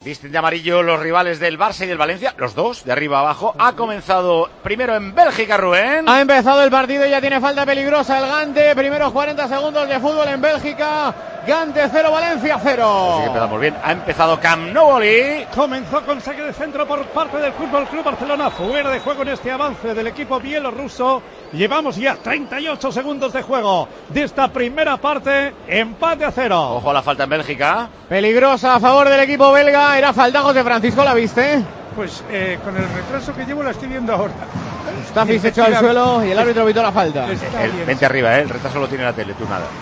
Visten de amarillo los rivales del Barça y del Valencia, los dos, de arriba a abajo. Ha comenzado primero en Bélgica, Rubén. Ha empezado el partido y ya tiene falta peligrosa el Gante. Primeros 40 segundos de fútbol en Bélgica. Gante 0, Valencia 0. Así que empezamos bien. Ha empezado Camp Nou. Comenzó con saque de centro por parte del Fútbol Club Barcelona. Fuera de juego en este avance del equipo bielorruso. Llevamos ya 38 segundos de juego de esta primera parte. Empate a 0. Ojo a la falta en Bélgica. Peligrosa a favor del equipo belga. Era falta, José Francisco, ¿la viste? Pues con el retraso que llevo la estoy viendo ahora. Mustafi se echó al suelo y el árbitro pitó la falta. Vente arriba, el retraso lo tiene la tele, tú nada.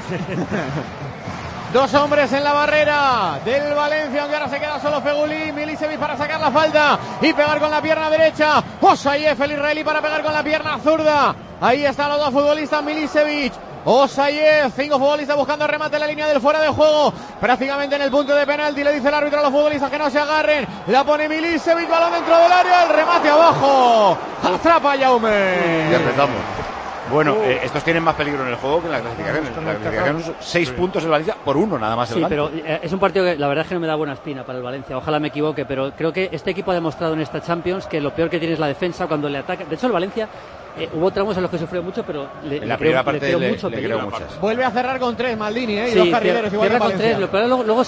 Dos hombres en la barrera del Valencia, aunque ahora se queda solo Feguli. Milicevic para sacar la falta y pegar con la pierna derecha. Osayev, el israelí, para pegar con la pierna zurda. Ahí están los dos futbolistas, Milicevic, Osayev, 5 futbolistas buscando remate en la línea del fuera de juego, prácticamente en el punto de penalti. Le dice el árbitro a los futbolistas que no se agarren. La pone Milicevic, balón dentro del área, el remate abajo. Atrapa Jaume. Ya empezamos. Bueno, estos tienen más peligro en el juego que en la clasificación. En la clasificación son 6 puntos el Valencia por 1 nada más. Sí, pero es un partido que la verdad es que no me da buena espina para el Valencia. Ojalá me equivoque, pero creo que este equipo ha demostrado en esta Champions que lo peor que tiene es la defensa cuando le ataca. De hecho, el Valencia hubo tramos en los que sufrió mucho, pero en la primera parte le mucho peligro. Muchas. Vuelve a cerrar con 3 Maldini, y sí, 2 carrileros igual cierra que con Valencia. 3, pero luego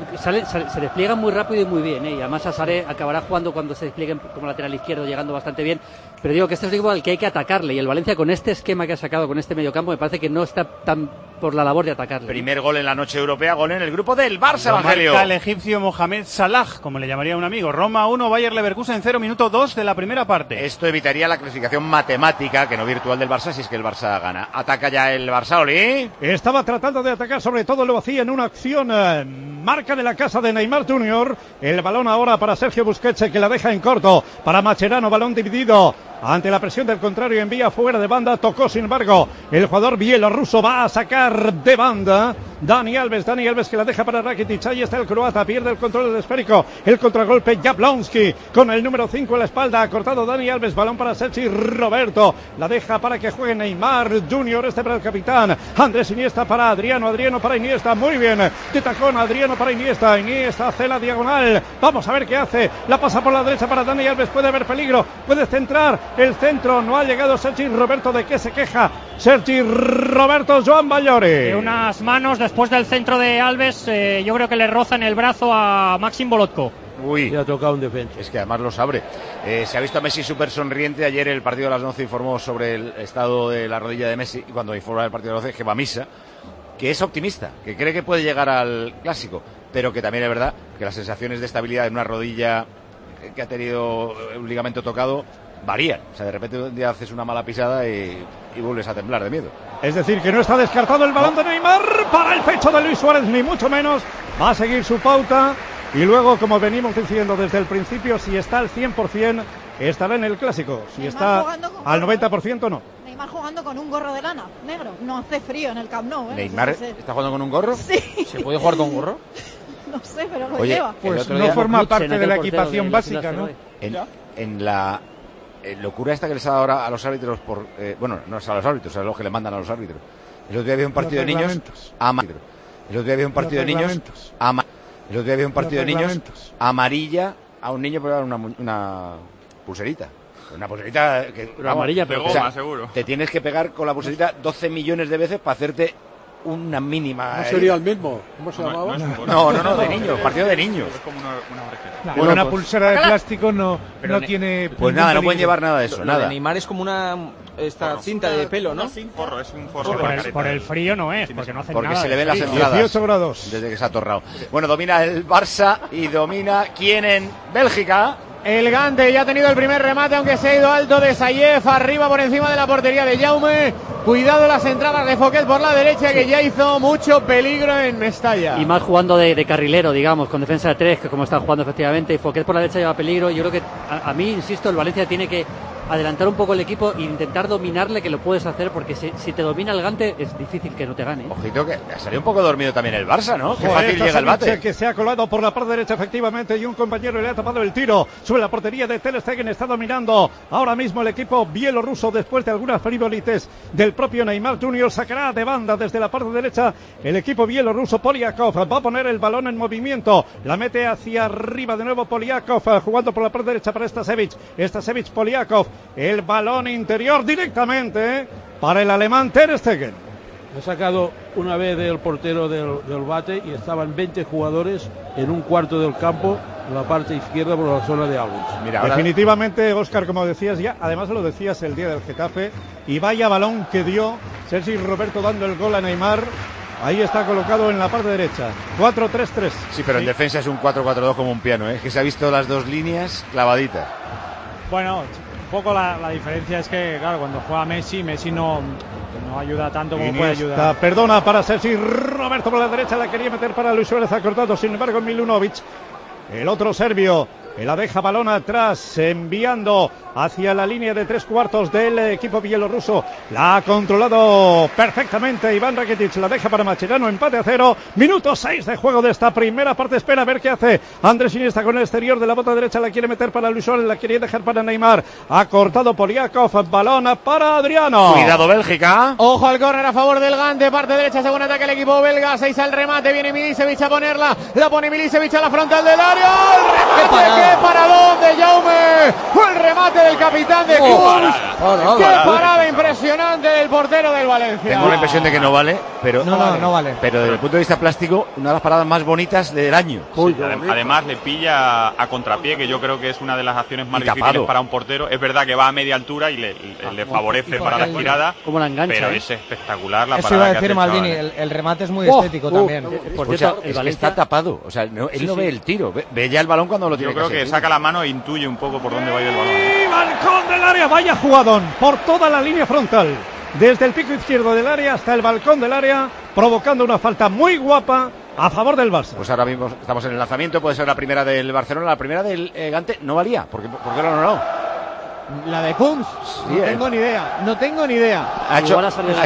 se despliegan muy rápido y muy bien, y además Asare acabará jugando cuando se desplieguen como lateral izquierdo, llegando bastante bien. Pero digo que este es un equipo al que hay que atacarle, y el Valencia con este esquema que ha sacado, con este mediocampo, me parece que no está tan por la labor de atacarle. Primer gol en la noche europea, gol en el grupo del Barça, Evangelio. Marca el egipcio Mohamed Salah, como le llamaría un amigo. Roma 1, Bayer Leverkusen 0, minuto 2 de la primera parte. Esto evitaría la clasificación matemática, que no virtual, del Barça, si es que el Barça gana. Ataca ya el Barça, Oli. Estaba tratando de atacar, sobre todo lo hacía en una acción marca de la casa de Neymar Jr. El balón ahora para Sergio Busquets, que la deja en corto. Para Mascherano, balón dividido. Ante la presión del contrario, envía fuera de banda, tocó sin embargo el jugador bielorruso, va a sacar de banda Dani Alves que la deja para Rakitic. Ahí está el croata, pierde el control del esférico, el contragolpe Jablonski con el número 5 en la espalda, ha cortado Dani Alves, balón para Sergi Roberto, la deja para que juegue Neymar Jr., para el capitán Andrés Iniesta, para Adriano para Iniesta, muy bien, de tacón Adriano para Iniesta hace la diagonal, vamos a ver qué hace, la pasa por la derecha para Dani Alves, puede haber peligro, puede centrar el centro, no ha llegado Sergi Roberto. ¿De qué se queja Sergi Roberto? Joan Ballori. Unas manos después del centro de Alves, yo creo que le roza en el brazo a Maxim Volodko. Uy, ya ha tocado un defensa. Es que además lo sabe. Se ha visto a Messi súper sonriente. Ayer el partido de las 11 informó sobre el estado de la rodilla de Messi, y cuando informa del partido de las 12 que va a misa, que es optimista, que cree que puede llegar al clásico, pero que también es verdad que las sensaciones de estabilidad en una rodilla que ha tenido un ligamento tocado varían. O sea, de repente un día haces una mala pisada y vuelves a temblar de miedo. Es decir, que no está descartado el balón de Neymar para el pecho de Luis Suárez, ni mucho menos. Va a seguir su pauta y luego, como venimos diciendo desde el principio, si está al 100% estará en el clásico. Si Neymar está al 90% no. Neymar jugando con un gorro de lana negro. No hace frío en el Camp Nou, ¿Neymar está jugando con un gorro? Sí. ¿Se puede jugar con gorro? No sé, pero lo Oye, lleva. Pues no forma parte de la equipación básica, ¿no? En la locura esta que les ha dado ahora a los árbitros bueno, no es a los árbitros, es a los que le mandan a los árbitros. El otro día había un partido de niños amarilla a un niño por dar una pulserita. Una pulserita que amarilla, pero goma, seguro. Te tienes que pegar con la pulserita 12 millones de veces para hacerte una mínima. ¿No sería el mismo? ¿Cómo se llamaba? No, de niños, partido de niños. Es como una bueno, una pulsera de plástico no tiene. Pues nada, no pueden llevar nada de eso, nada. De Neymar es como esta cinta de pelo, ¿no? Es un forro. Por el frío no es, porque no hacen nada. Porque se le ven las entradas. 18 grados. Desde que se ha atorrado. Bueno, domina el Barça y domina ¿quién en Bélgica? El Gante ya ha tenido el primer remate, aunque se ha ido alto de Sayev, arriba por encima de la portería de Jaume. Cuidado las entradas de Fouquet por la derecha, que ya hizo mucho peligro en Mestalla. Y más jugando de carrilero, digamos, con defensa de 3, que como está jugando efectivamente, y Fouquet por la derecha lleva peligro. Yo creo que, a mí, insisto, el Valencia tiene que adelantar un poco el equipo e intentar dominarle, que lo puedes hacer, porque si te domina el Gante es difícil que no te gane. Ojito que ha salido un poco dormido también el Barça, ¿no? Qué Joder, fácil llega el bate. Que se ha colado por la parte derecha efectivamente, y un compañero le ha tapado el tiro sobre la portería de Ter Stegen. Está dominando ahora mismo el equipo bielorruso después de algunas frivolites del propio Neymar Jr. Sacará de banda desde la parte derecha el equipo bielorruso. Poliakov va a poner el balón en movimiento, la mete hacia arriba de nuevo Poliakov, jugando por la parte derecha para Stasevich, Poliakov, el balón interior directamente para el alemán Ter Stegen. Ha sacado una vez del portero del bate y estaban 20 jugadores en un cuarto del campo, en la parte izquierda por la zona de Albert. Mira, definitivamente, Óscar, como decías ya, además lo decías el día del Getafe, y vaya balón que dio Sergi Roberto dando el gol a Neymar. Ahí está colocado en la parte derecha. 4-3-3. Sí, pero en defensa es un 4-4-2 como un piano, ¿eh? Que se ha visto las dos líneas clavaditas. Bueno, un poco la diferencia es que, claro, cuando juega Messi no ayuda tanto como puede ayudar. Perdona para Sergi Roberto por la derecha, la quería meter para Luis Suárez, ha cortado, sin embargo Milunovic, el otro serbio, la deja balón atrás, enviando hacia la línea de 3/4 del equipo bielorruso. La ha controlado perfectamente Iván Rakitic, la deja para Mascherano, empate a 0, minuto 6 de juego de esta primera parte. Espera a ver qué hace Andrés Iniesta con el exterior de la bota derecha, la quiere meter para Luis Suárez, la quería dejar para Neymar, ha cortado Poliakov, balón para Adriano. Cuidado Bélgica. Ojo al córner a favor del Gante, parte derecha, según ataque el equipo belga, 6 al remate, viene Milicevic a ponerla, la pone Milicevic a la frontal del área, el remate, qué paradón de Jaume, el remate del capitán de Cluj, qué parada impresionante del portero del Valencia. Tengo la impresión de que no vale, pero no vale. Pero desde el punto de vista plástico, una de las paradas más bonitas del año. Sí, además le pilla a contrapié, que yo creo que es una de las acciones más difíciles para un portero. Es verdad que va a media altura y le favorece para la girada, como la engancha, pero es espectacular la Eso parada. Iba a decir Maldini, el remate es muy estético también. Por cierto, es que está tapado, o sea, él no ve el tiro, ve ya el balón cuando lo tiene. Yo creo que saca la mano e intuye un poco por dónde va a ir el balón. ¡Y balcón del área! Vaya jugadón por toda la línea frontal, desde el pico izquierdo del área hasta el balcón del área, provocando una falta muy guapa a favor del Barça. Pues ahora mismo estamos en el lanzamiento, puede ser la primera del Barcelona, la primera del Gante no valía, ¿por qué lo anuló? La de Kunz, no tengo ni idea. Ha hecho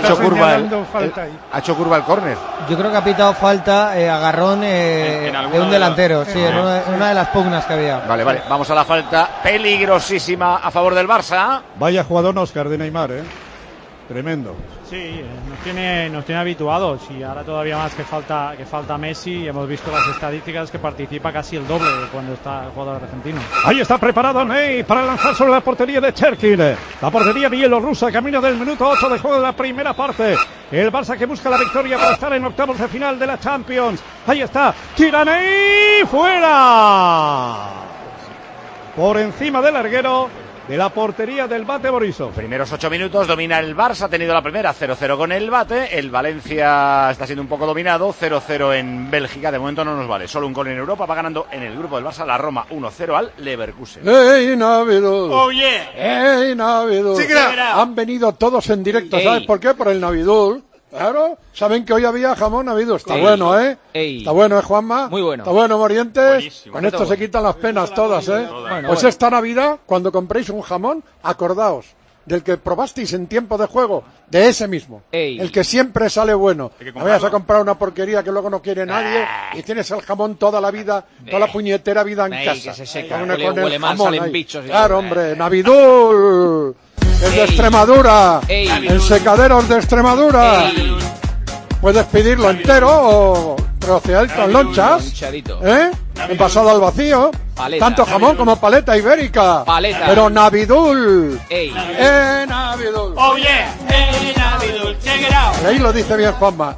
curva el córner. Yo creo que ha pitado falta agarrón de un delantero, en una de las pugnas que había. Vale, vamos a la falta peligrosísima a favor del Barça. Vaya jugador Óscar de Neymar, tremendo. Sí, nos tiene habituados, y ahora todavía más que falta Messi, y hemos visto las estadísticas que participa casi el doble de cuando está el jugador argentino. Ahí está preparado Ney para lanzar sobre la portería de Cherkin. La portería bielorrusa, camino del minuto 8 de juego de la primera parte. El Barça que busca la victoria para estar en octavos de final de la Champions. Ahí está, tira Ney, fuera. Por encima del larguero de la portería del Bate Borisov. Primeros 8 minutos, domina el Barça, ha tenido la primera 0-0 con el Bate, el Valencia está siendo un poco dominado, 0-0 en Bélgica, de momento no nos vale, solo un gol en Europa, va ganando en el grupo del Barça la Roma 1-0 al Leverkusen. ¡Ey, Navidul! ¡Oh, yeah! ¡Ey, Navidul! Sí, han venido todos en directo, ¿sabes por qué? Por el Navidul. Claro, saben que hoy había jamón Navidul. Está bueno, Está bueno, Juanma. Muy bueno. Está bueno, Morientes. Buenísimo. Con esto se quitan las penas todas, Pues esta Navidad, cuando compréis un jamón, acordaos del que probasteis en tiempo de juego, de ese mismo. El que siempre sale bueno. No vayas a comprar una porquería que luego no quiere nadie y tienes el jamón toda la vida, toda la puñetera vida en casa. Que se seca, con huele mal, salen bichos. Claro, hombre, Navidul. Es de Extremadura, en secaderos de Extremadura. Puedes pedirlo entero o troceadito en lonchas, envasado al vacío. Paleta. Tanto jamón como paleta ibérica. Paleta. Pero Navidul. Navidul. Oh yeah, Navidul. Check it out. Ahí lo dice bien Juanma.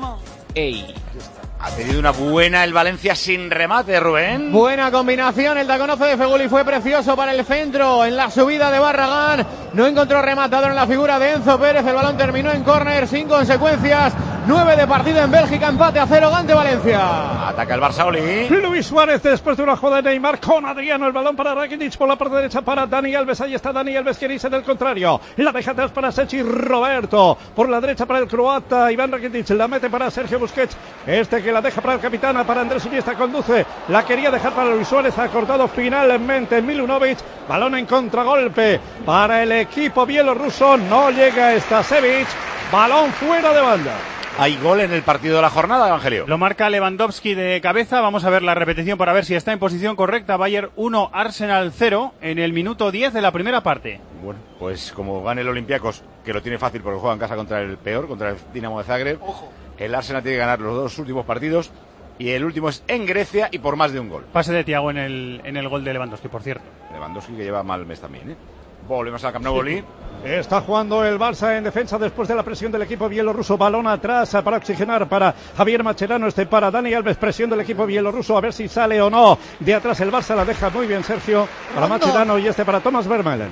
Ha pedido una buena el Valencia sin remate, Rubén. Buena combinación, el taconazo de Feguli fue precioso para el centro, en la subida de Barragán, no encontró rematador en la figura de Enzo Pérez, el balón terminó en córner sin consecuencias 9 de partido en Bélgica, empate a 0 ante Valencia. Ataca el Barça, Oli. Luis Suárez después de una jugada de Neymar con Adriano, el balón para Rakitic por la parte derecha para Dani Alves, ahí está Dani Alves, quiere irse del contrario, la deja atrás para Sergi Roberto, por la derecha para el croata Iván Rakitic, la mete para Sergio Busquets, que la deja para el capitán, para Andrés Iniesta, conduce, la quería dejar para Luis Suárez, ha cortado finalmente Milunovic, balón en contragolpe para el equipo bielorruso, no llega Stasevich, balón fuera de banda. Hay gol en el partido de la jornada, Evangelio. Lo marca Lewandowski de cabeza. Vamos a ver la repetición para ver si está en posición correcta. Bayern 1, Arsenal 0 en el minuto 10 de la primera parte. Bueno, pues como gane el Olympiacos, que lo tiene fácil porque juega en casa contra el peor, contra el Dinamo de Zagreb. Ojo. El Arsenal tiene que ganar los 2 últimos partidos y el último es en Grecia y por más de un gol. Pase de Thiago en el gol de Lewandowski, por cierto. Lewandowski que lleva mal mes también, ¿eh? Volvemos al Camp Nou, Oli. Está jugando el Barça en defensa después de la presión del equipo bielorruso. Balón atrás para oxigenar para Javier Mascherano, para Dani Alves. Presión del equipo bielorruso, a ver si sale o no. De atrás el Barça la deja muy bien Sergio para Mascherano y para Thomas Vermaelen.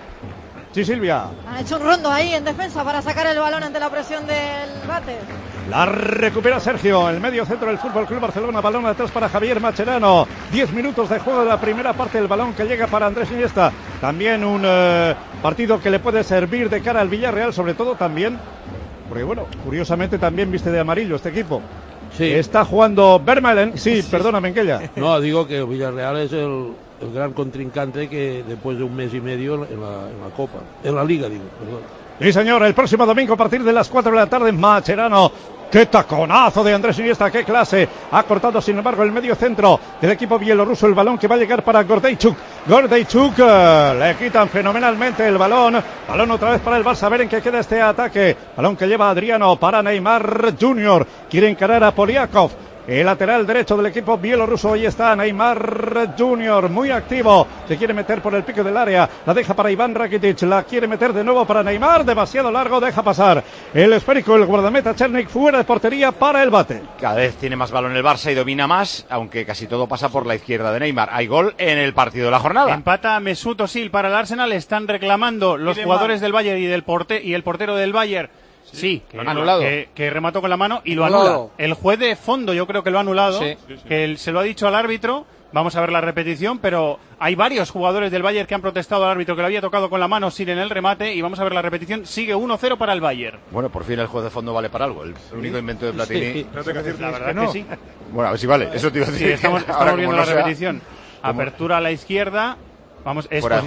Sí, Silvia. Han hecho un rondo ahí en defensa para sacar el balón ante la presión del bate. La recupera Sergio, el medio centro del Fútbol Club Barcelona, balón atrás para Javier Mascherano. 10 minutos de juego de la primera parte, el balón que llega para Andrés Iniesta. También un partido que le puede servir de cara al Villarreal, sobre todo también, porque bueno, curiosamente también viste de amarillo este equipo. Sí. Está jugando Vermaelen, sí, perdona, Menquella. No, digo que el Villarreal es el gran contrincante que después de un mes y medio en la Copa, en la Liga, digo, perdón. Sí, señor, el próximo domingo a partir de las 4 de la tarde, Mascherano. ¡Qué taconazo de Andrés Iniesta! ¡Qué clase! Ha cortado, sin embargo, el medio centro del equipo bielorruso. El balón que va a llegar para Gordeichuk. Gordeichuk, le quitan fenomenalmente el balón. Balón otra vez para el Barça. A ver en qué queda este ataque. Balón que lleva Adriano para Neymar Jr. Quiere encarar a Poliakov. El lateral derecho del equipo bielorruso, ahí está Neymar Jr., muy activo, se quiere meter por el pico del área, la deja para Iván Rakitic, la quiere meter de nuevo para Neymar, demasiado largo, deja pasar el esférico, el guardameta Černík fuera de portería para el bate. Cada vez tiene más balón el Barça y domina más, aunque casi todo pasa por la izquierda de Neymar. Hay gol en el partido de la jornada. Empata Mesut Özil para el Arsenal, están reclamando los jugadores del Bayern y el portero del Bayern. Sí, que, anulado. Que remató con la mano y lo anula. El juez de fondo yo creo que lo ha anulado, sí. Que él se lo ha dicho al árbitro. Vamos a ver la repetición, pero hay varios jugadores del Bayern que han protestado al árbitro que lo había tocado con la mano sin en el remate y vamos a ver la repetición. Sigue 1-0 para el Bayern. Bueno, por fin el juez de fondo vale para algo. El único invento de Platini. Sí. La verdad que sí. Bueno, a ver si vale. Eso te iba a decir. Sí, estamos viendo la repetición. Apertura a la izquierda. Vamos,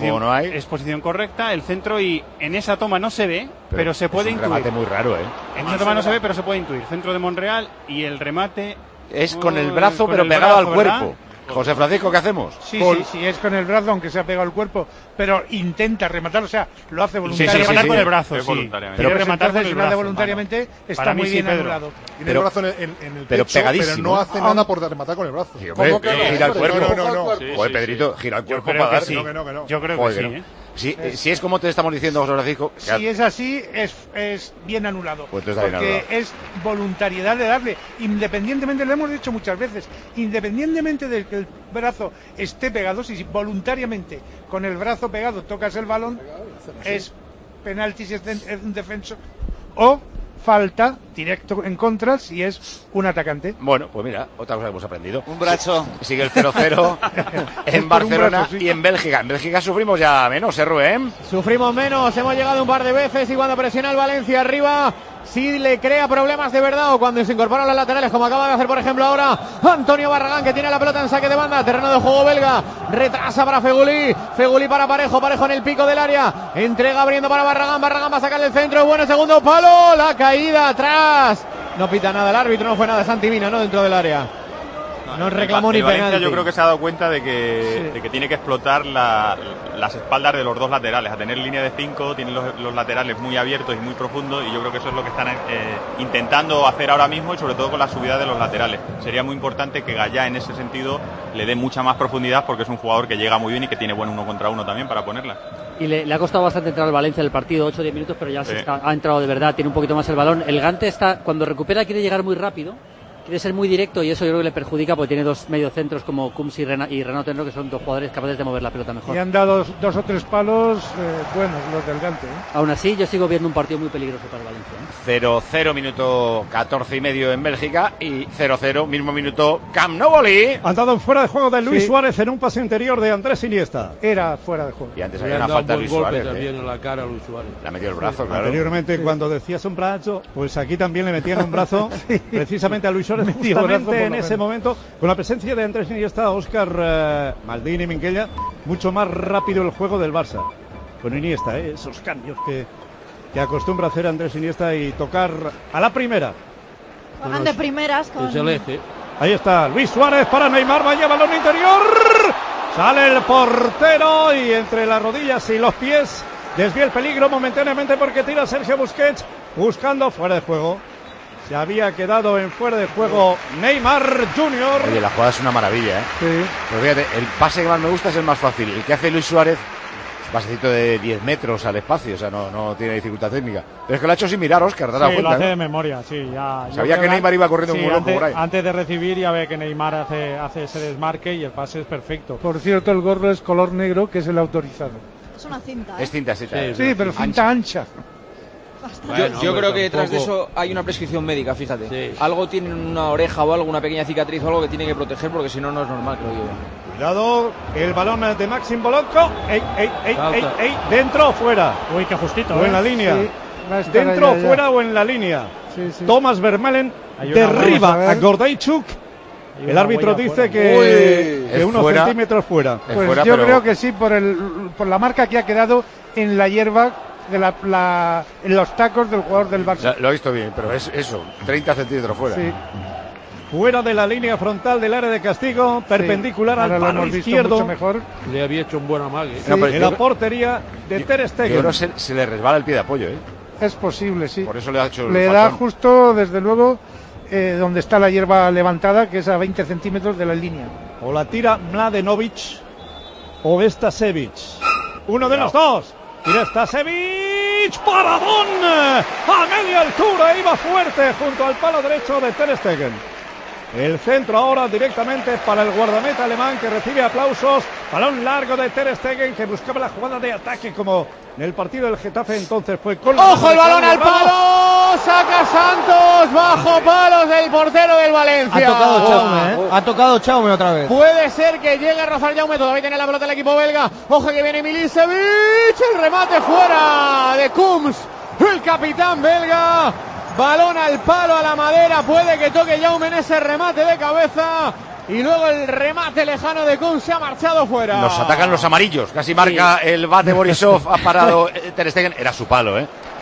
es posición correcta, el centro, y en esa toma no se ve, pero se puede intuir. Es un remate muy raro, ¿eh? En esa toma no se ve, pero se puede intuir. Centro de Monreal y el remate... Es con el brazo, pero pegado al cuerpo. José Francisco, ¿qué hacemos? Sí, es con el brazo, aunque se ha pegado al cuerpo, pero intenta rematar, o sea, lo hace voluntariamente. Rematar con el brazo, Pero rematar con el brazo voluntariamente está muy bien anulado. Tiene el brazo en el pecho, pero no hace nada por rematar con el brazo. ¿Cómo que gira el cuerpo? No. Joder, Pedrito, gira el cuerpo para dar. No. Yo creo que sí, ¿eh? Si es como te estamos diciendo, José Francisco. Si es así, es bien anulado. Pues porque es voluntariedad de darle, independientemente, lo hemos dicho muchas veces, independientemente de que el brazo esté pegado, si voluntariamente con el brazo pegado tocas el balón, es penalti si es un defensor, o falta directo en contra si es un atacante. Bueno, pues mira, otra cosa que hemos aprendido. Un brazo. Sigue el 0-0 en Barcelona y en Bélgica. En Bélgica sufrimos ya menos, Rubén? Sufrimos menos, hemos llegado un par de veces y cuando presiona el Valencia arriba, sí le crea problemas de verdad, o cuando se incorporan los laterales, como acaba de hacer por ejemplo ahora Antonio Barragán, que tiene la pelota en saque de banda, terreno de juego belga, retrasa para Feguli para Parejo en el pico del área, entrega abriendo para Barragán va a sacar el centro, bueno, segundo palo, la caída atrás, no pita nada el árbitro, no fue nada, Santi Mina, ¿no? Dentro del área. No reclamó ni penalti. Yo creo que se ha dado cuenta de que tiene que explotar las espaldas de los dos laterales, a tener línea de 5, tienen los laterales muy abiertos y muy profundos, y yo creo que eso es lo que están intentando hacer ahora mismo, y sobre todo con la subida de los laterales. Sería muy importante que Gallá en ese sentido le dé mucha más profundidad, porque es un jugador que llega muy bien y que tiene buen 1 contra 1 también para ponerla. Y le ha costado bastante entrar al Valencia en el partido, 8 o 10 minutos, pero ya ha entrado de verdad, tiene un poquito más el balón. El Gante cuando recupera quiere llegar muy rápido, quiere ser muy directo y eso yo creo que le perjudica porque tiene dos mediocentros como Kums y Renato Tenro, que son dos jugadores capaces de mover la pelota mejor. Y han dado 2 o 3 palos buenos los del Gante. Aún así, yo sigo viendo un partido muy peligroso para Valencia. 0-0, minuto 14 y medio en Bélgica, y 0-0, mismo minuto Camp Nou. Han dado fuera de juego de Luis Suárez en un pase interior de Andrés Iniesta. Era fuera de juego. Y antes había una falta de Luis Suárez. También en la cara a Luis Suárez. Le ha metido el brazo, claro. Anteriormente, cuando decías un brazo, pues aquí también le metían un brazo, precisamente a Luis Suárez, justamente en ese momento, con la presencia de Andrés Iniesta, Óscar, Maldini, Minguella, mucho más rápido el juego del Barça. Con Iniesta, esos cambios que acostumbra hacer Andrés Iniesta y tocar a la primera. Juegan de primeras con... Es el eje. Ahí está Luis Suárez para Neymar, vaya balón interior. Sale el portero y entre las rodillas y los pies desvía el peligro momentáneamente porque tira Sergio Busquets buscando fuera de juego. Se había quedado en fuera de juego Neymar Jr. Oye, la jugada es una maravilla, Sí. Pero fíjate, el pase que más me gusta es el más fácil. El que hace Luis Suárez, pasecito de 10 metros al espacio, o sea, no tiene dificultad técnica. Pero es que lo ha hecho sin mirar, Óscar, ¿te has dado cuenta? Lo hace de memoria, sí. Sabía que Neymar iba corriendo como loco por ahí. Antes de recibir ya ve que Neymar hace ese desmarque y el pase es perfecto. Por cierto, el gorro es color negro, que es el autorizado. Es una cinta. Es cinta. Sí, pero cinta ancha. Bueno, yo creo que detrás de eso hay una prescripción médica, fíjate. Sí. Algo tiene una oreja o algo, una pequeña cicatriz o algo que tiene que proteger, porque si no, no es normal, creo yo. Cuidado, el balón de Maxim Volodko. ¡Ey! ¿Dentro o fuera? Uy, qué justito. O en la línea. Sí, ¿Dentro o fuera o en la línea? Sí. Thomas Vermaelen derriba a Gordeichuk. El árbitro dice que unos fuera, centímetros fuera. Pues fuera, yo creo que sí, por la marca que ha quedado en la hierba de en los tacos del jugador del Barça. Lo ha visto bien, pero es eso, 30 centímetros fuera. Sí. Fuera de la línea frontal del área de castigo, perpendicular al palo izquierdo. Mucho mejor. Le había hecho un buen amague. Sí, en la portería de Ter Stegen. Yo creo que se le resbala el pie de apoyo, Es posible, sí. Por eso le ha hecho le da justo, desde luego, donde está la hierba levantada, que es a 20 centímetros de la línea. O la tira Mladenovic o Stasevich. Uno de los dos. Tira Stasevich. ¡Paradón! A media altura. Iba fuerte junto al palo derecho de Ter Stegen. El centro ahora directamente para el guardameta alemán, que recibe aplausos. Balón largo de Ter Stegen, que buscaba la jugada de ataque como en el partido del Getafe. Entonces fue con ¡ojo el balón al palo! Saca Santos bajo palos del portero del Valencia. Ha tocado Chaume otra vez. Puede ser que llegue a rozar Jaume. Todavía tiene la pelota el equipo belga. Ojo que viene Milicevic. El remate fuera de Kums, el capitán belga. Balón al palo, a la madera. Puede que toque Jaume en ese remate de cabeza. Y luego el remate lejano de Kums se ha marchado fuera. Nos atacan los amarillos. Casi marca el bate Borisov. Ha parado Ter Stegen. Era su palo,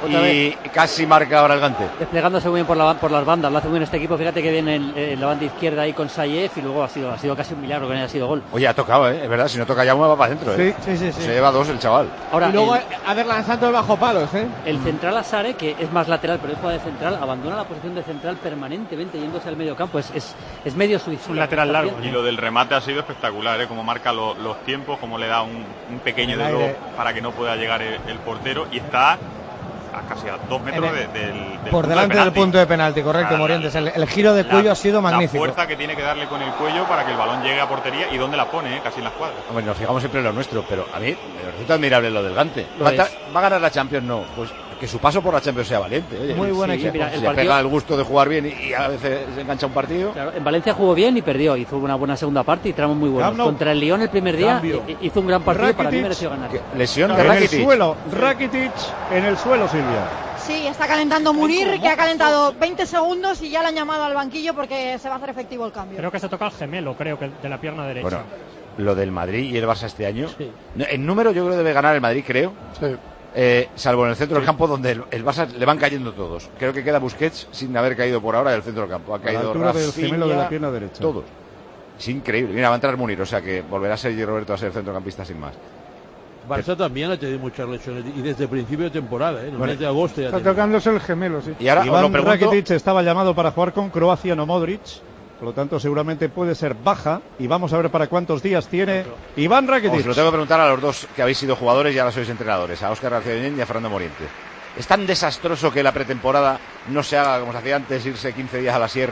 Y casi marca ahora el Gante. Desplegándose muy bien por las bandas. Lo hace muy bien este equipo. Fíjate que viene en la banda izquierda ahí con Sayev. Y luego ha sido casi un milagro que no haya sido gol. Oye, ha tocado, es verdad. Si no toca Jaume va para adentro, Sí. Se lleva 2 el chaval. Ahora, y luego Aderlan Santos bajo palos, El central Asare, que es más lateral, pero es juega de central, abandona la posición de central permanentemente yéndose al medio campo. Es medio suizo. Un lateral largo. Y lo del remate ha sido espectacular, como marca los tiempos, como le da un pequeño dedo para que no pueda llegar el portero, y está casi a 2 metros del por delante del punto de penalti, correcto, Morientes. El giro de cuello ha sido magnífico. La fuerza que tiene que darle con el cuello para que el balón llegue a portería, y dónde la pone, casi en la escuadra. Hombre, nos fijamos siempre en lo nuestro, pero a mí me resulta admirable lo del Gante. ¿Va a ganar la Champions? No, pues que su paso por la Champions sea valiente. Oye, muy buen equipo. Mira, le pega el gusto de jugar bien y a veces se engancha un partido. Claro, en Valencia jugó bien y perdió. Hizo una buena segunda parte y tramos muy buenos. Contra el Lyon el primer día hizo un gran partido. Rakitic, para mí mereció ganar. Lesión de Rakitic. En el suelo, Rakitic en el suelo, Silvia. Sí, está calentando Munir, que ha calentado 20 segundos y ya le han llamado al banquillo porque se va a hacer efectivo el cambio. Creo que se toca el gemelo, de la pierna derecha. Bueno, lo del Madrid y el Barça este año. Sí. En número yo creo que debe ganar el Madrid, creo. Sí. Salvo en el centro del campo, donde el Barça le van cayendo todos. Creo que queda Busquets sin haber caído por ahora del centro del campo. Ha caído Rafinha, del gemelo de la pierna derecha. Todos. Es increíble. Mira, va a entrar Munir, o sea que volverá a ser Sergi Roberto a ser centrocampista sin más. Barça también ha tenido muchas lesiones y desde el principio de temporada, en el mes de agosto ya está tocándose el gemelo, sí. Y ahora Iván Rakitic estaba llamado para jugar con Croacia, no Modric. Por lo tanto, seguramente puede ser baja. Y vamos a ver para cuántos días tiene Iván Rakitic. Os lo tengo que preguntar a los dos que habéis sido jugadores y ahora sois entrenadores, a Óscar García Yuñén y a Fernando Moriente. ¿Es tan desastroso que la pretemporada no se haga como se hacía antes, irse 15 días a la sierra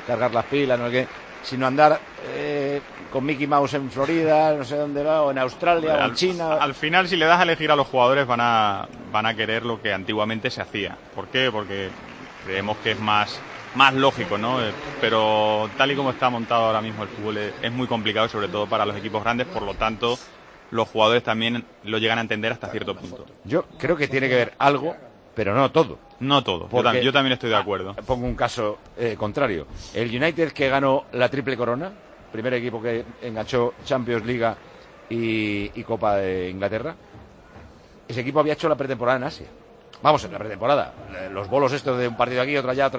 cargar las pilas, no sé qué, sino andar con Mickey Mouse en Florida, no sé dónde va, o en Australia, o en China. Al final, si le das a elegir a los jugadores, van a querer lo que antiguamente se hacía. ¿Por qué? Porque creemos que es más lógico, ¿no? Pero tal y como está montado ahora mismo el fútbol es muy complicado, sobre todo para los equipos grandes, por lo tanto los jugadores también lo llegan a entender hasta cierto punto. Yo creo que tiene que ver algo, pero no todo. No todo, yo también estoy de acuerdo. Pongo un caso contrario. El United, que ganó la triple corona, primer equipo que enganchó Champions, Liga y Copa de Inglaterra, ese equipo había hecho la pretemporada en Asia. Vamos, en la pretemporada. Los bolos estos de un partido aquí, otro allá,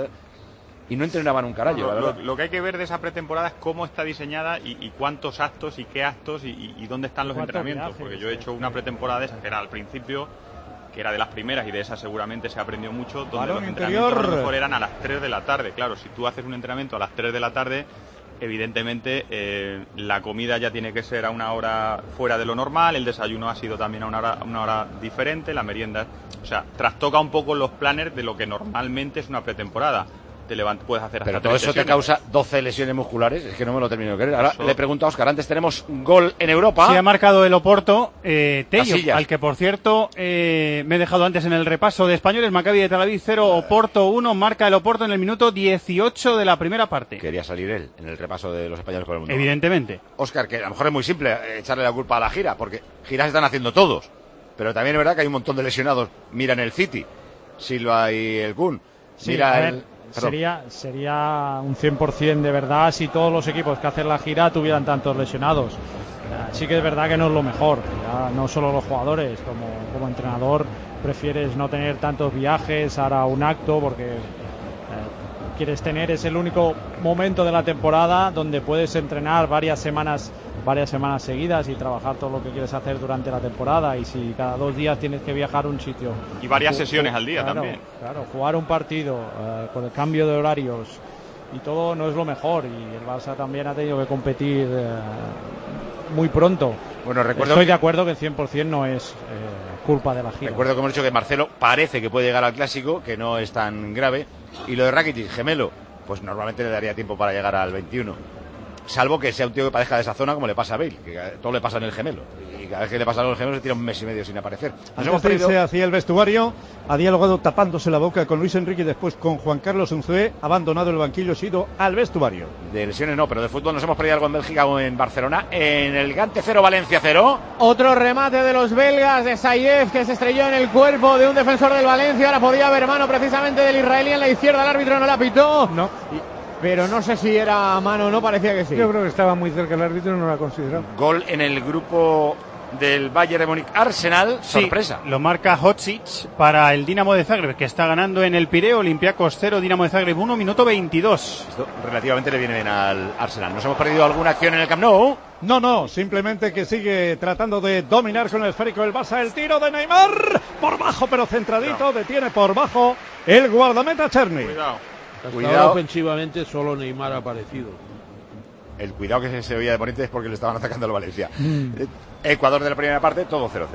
y no entrenaban un carajo. Lo que hay que ver de esa pretemporada es cómo está diseñada y cuántos actos y qué actos y dónde están los entrenamientos. Porque yo he hecho una pretemporada de esa que era al principio, que era de las primeras, y de esa seguramente se aprendió mucho, donde los entrenamientos a lo mejor eran a las 3 de la tarde. Claro, si tú haces un entrenamiento a las 3 de la tarde, evidentemente la comida ya tiene que ser a una hora fuera de lo normal, el desayuno ha sido también a una hora diferente, la merienda, o sea, trastoca un poco los planners de lo que normalmente es una pretemporada. Puedes hacer hasta pero todo eso te causa 12 lesiones musculares, es que no me lo termino de creer. Ahora le pregunto a Óscar, antes tenemos gol en Europa. Sí, ha marcado el Oporto, Tello, al que por cierto me he dejado antes en el repaso de españoles. Maccabi de Tel Aviv 0, Oporto 1, marca el Oporto en el minuto 18 de la primera parte. Quería salir él en el repaso de los españoles con el mundo. Evidentemente. Óscar, que a lo mejor es muy simple echarle la culpa a la gira, porque giras están haciendo todos, pero también es verdad que hay un montón de lesionados. Mira en el City, Silva y el Kun. Mira Sería un 100% de verdad si todos los equipos que hacen la gira tuvieran tantos lesionados. Sí que es verdad que no es lo mejor, ya no solo los jugadores, como entrenador prefieres no tener tantos viajes ahora un acto, porque quieres tener, es el único momento de la temporada donde puedes entrenar varias semanas seguidas y trabajar todo lo que quieres hacer durante la temporada, y si cada 2 días tienes que viajar a un sitio y varias sesiones al día también, jugar un partido con el cambio de horarios y todo no es lo mejor, y el Barça también ha tenido que competir muy pronto. Bueno, estoy de acuerdo que el 100% no es culpa de la gira. Recuerdo que hemos dicho que Marcelo parece que puede llegar al Clásico, que no es tan grave, y lo de Rakitic, gemelo, pues normalmente le daría tiempo para llegar al 21, salvo que sea un tío que padezca de esa zona, como le pasa a Bale, que todo le pasa en el gemelo, y cada vez que le pasa algo en el gemelo se tira un mes y medio sin aparecer. Antes de irse hacia el vestuario, ha dialogado tapándose la boca con Luis Enrique, y después con Juan Carlos Unzué, abandonado el banquillo, se ha ido al vestuario. De lesiones no, pero de fútbol nos hemos perdido algo en Bélgica o en Barcelona. En el Gante 0, Valencia 0. Otro remate de los belgas, de Sayev, que se estrelló en el cuerpo de un defensor del Valencia. Ahora podía haber mano precisamente del israelí en la izquierda, el árbitro no la pitó. No. Pero no sé si era mano o no, parecía que sí. Yo creo que estaba muy cerca el árbitro y no la consideró. Gol en el grupo del Bayern de Múnich. Arsenal, sorpresa. Sí, lo marca Hodzic para el Dinamo de Zagreb, que está ganando en el Pireo. Olympiacos 0, Dinamo de Zagreb 1, minuto 22. Esto relativamente le viene bien al Arsenal. ¿Nos hemos perdido alguna acción en el Camp Nou? No, simplemente que sigue tratando de dominar con el esférico el Barça. El tiro de Neymar, por bajo pero centradito, detiene por bajo el guardameta Cherny. Cuidado. Ofensivamente solo Neymar ha aparecido. El cuidado que se oía de Poniente es porque le estaban atacando al Valencia. Ecuador de la primera parte, todo 0-0.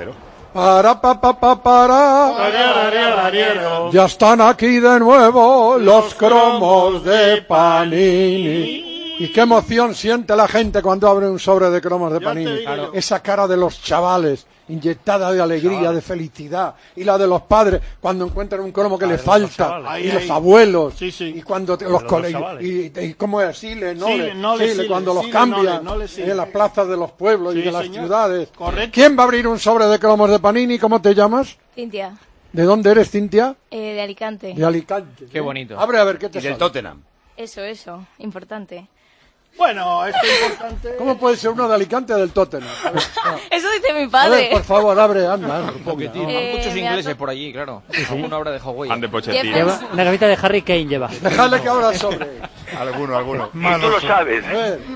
Ya están aquí de nuevo los cromos de Panini. Y qué emoción siente la gente cuando abre un sobre de cromos de Panini. Esa cara de los chavales, inyectada de alegría, de felicidad, y la de los padres cuando encuentran un cromo que les falta, y los abuelos, y cuando los colegios, y cómo es Sile, cuando los cambian en las plazas de los pueblos y de las ciudades. Correcto. ¿Quién va a abrir un sobre de cromos de Panini? ¿Cómo te llamas? Cintia. ¿De dónde eres, Cintia? De Alicante. De Alicante. Qué bonito. Abre a ver qué te sale. Y del Tottenham. Eso, importante. Bueno, esto es importante. ¿Cómo puede ser uno de Alicante del Tottenham? Eso dice mi padre. A ver, por favor, abre, anda. Un poquitín. Hay muchos ingleses por allí, claro. Alguna obra de Hawái. Una gavita de Harry Kane lleva. Dejadle que abra sobre. Alguno. Y tú lo sabes.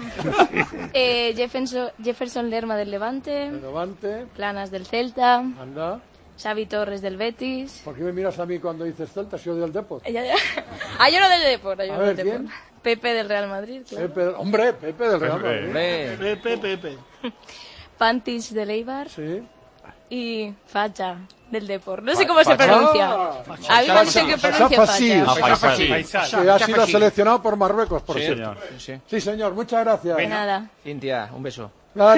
Jefferson Lerma del Levante. Planas del Celta. Anda. Xavi Torres del Betis. ¿Por qué me miras a mí cuando dices Celta si yo del Depor? Yo no del Depor. A ver, ¿quién? Pepe del Real Madrid. Claro. Pepe del Real Madrid. Pepe. Pantis del Eibar. Sí. y Facha del Depor. No sé cómo se pronuncia. A mí me dicen que pronuncia Facha. Que ha sido seleccionado por Marruecos, por cierto. Sí, señor, muchas gracias. De nada. Cintia, un beso. Las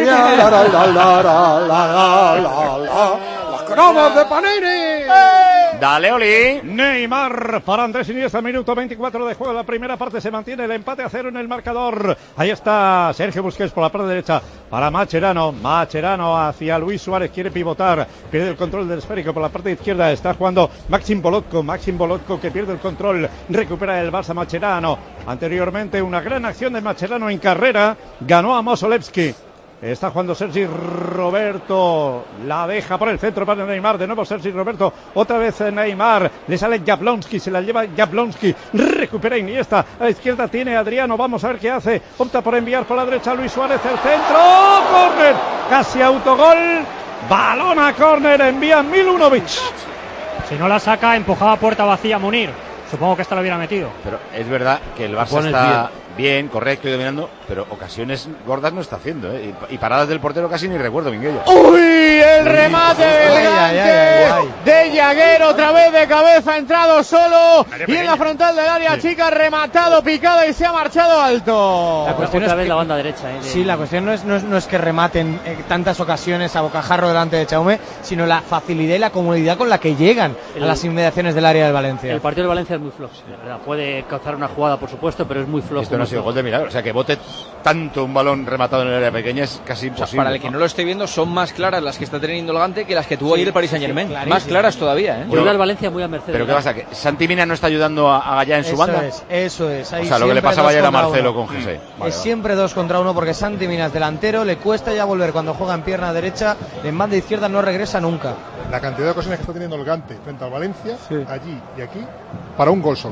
cromos de Panini. Dale, Oli. Neymar para Andrés Iniesta, minuto 24 de juego. La primera parte se mantiene el empate a 0 en el marcador. Ahí está Sergio Busquets por la parte derecha para Mascherano. Mascherano hacia Luis Suárez, quiere pivotar, pierde el control del esférico. Por la parte izquierda está jugando Maxim Bolotko que pierde el control, recupera el Barça. Mascherano, anteriormente una gran acción de Mascherano en carrera, ganó a Mosolevski. Está jugando Sergi Roberto, la deja por el centro para Neymar, de nuevo Sergi Roberto, otra vez Neymar, le sale Jablonski, se la lleva Jablonski, recupera Iniesta, a la izquierda tiene Adriano, vamos a ver qué hace, opta por enviar por la derecha a Luis Suárez, el centro, córner, casi autogol, balón a córner, envía Milunovic. Si no la saca, empujaba puerta vacía Munir. Supongo que esta lo hubiera metido. Pero es verdad que el Barça está bien, correcto y dominando, pero ocasiones gordas no está haciendo, ¿eh? Y paradas del portero casi ni recuerdo, Minguello. ¡Uy! El remate de Yaguer, otra vez de cabeza, entrado solo y en la frontal del área chica, rematado, picado y se ha marchado alto. La cuestión es que la banda derecha. Sí, la cuestión no es que rematen tantas ocasiones a bocajarro delante de Chaume, sino la facilidad y la comodidad con la que llegan a las inmediaciones del área del Valencia. El partido del Valencia es muy flojo, la verdad. Puede causar una jugada, por supuesto, pero es muy flojo. Esto no ha sido gol de milagro, o sea, que bote tanto un balón rematado en el área pequeña es casi imposible. O sea, para el que no lo esté viendo, son más claras las que está teniendo el Gante que las que tuvo ayer el Paris Saint-Germain. Más claras todavía, ¿eh? Yo al Valencia muy a merced. ¿Pero qué pasa? ¿Que Santi Mina no está ayudando a Gallá en su banda? Eso es. O sea, lo que le pasaba ayer a Marcelo con José. Es siempre 2 contra 1 porque Santi Mina es delantero, le cuesta ya volver cuando juega en pierna derecha, en banda izquierda no regresa nunca. La cantidad de ocasiones que está teniendo el Gante frente al Valencia, allí y aquí, para un gol solo.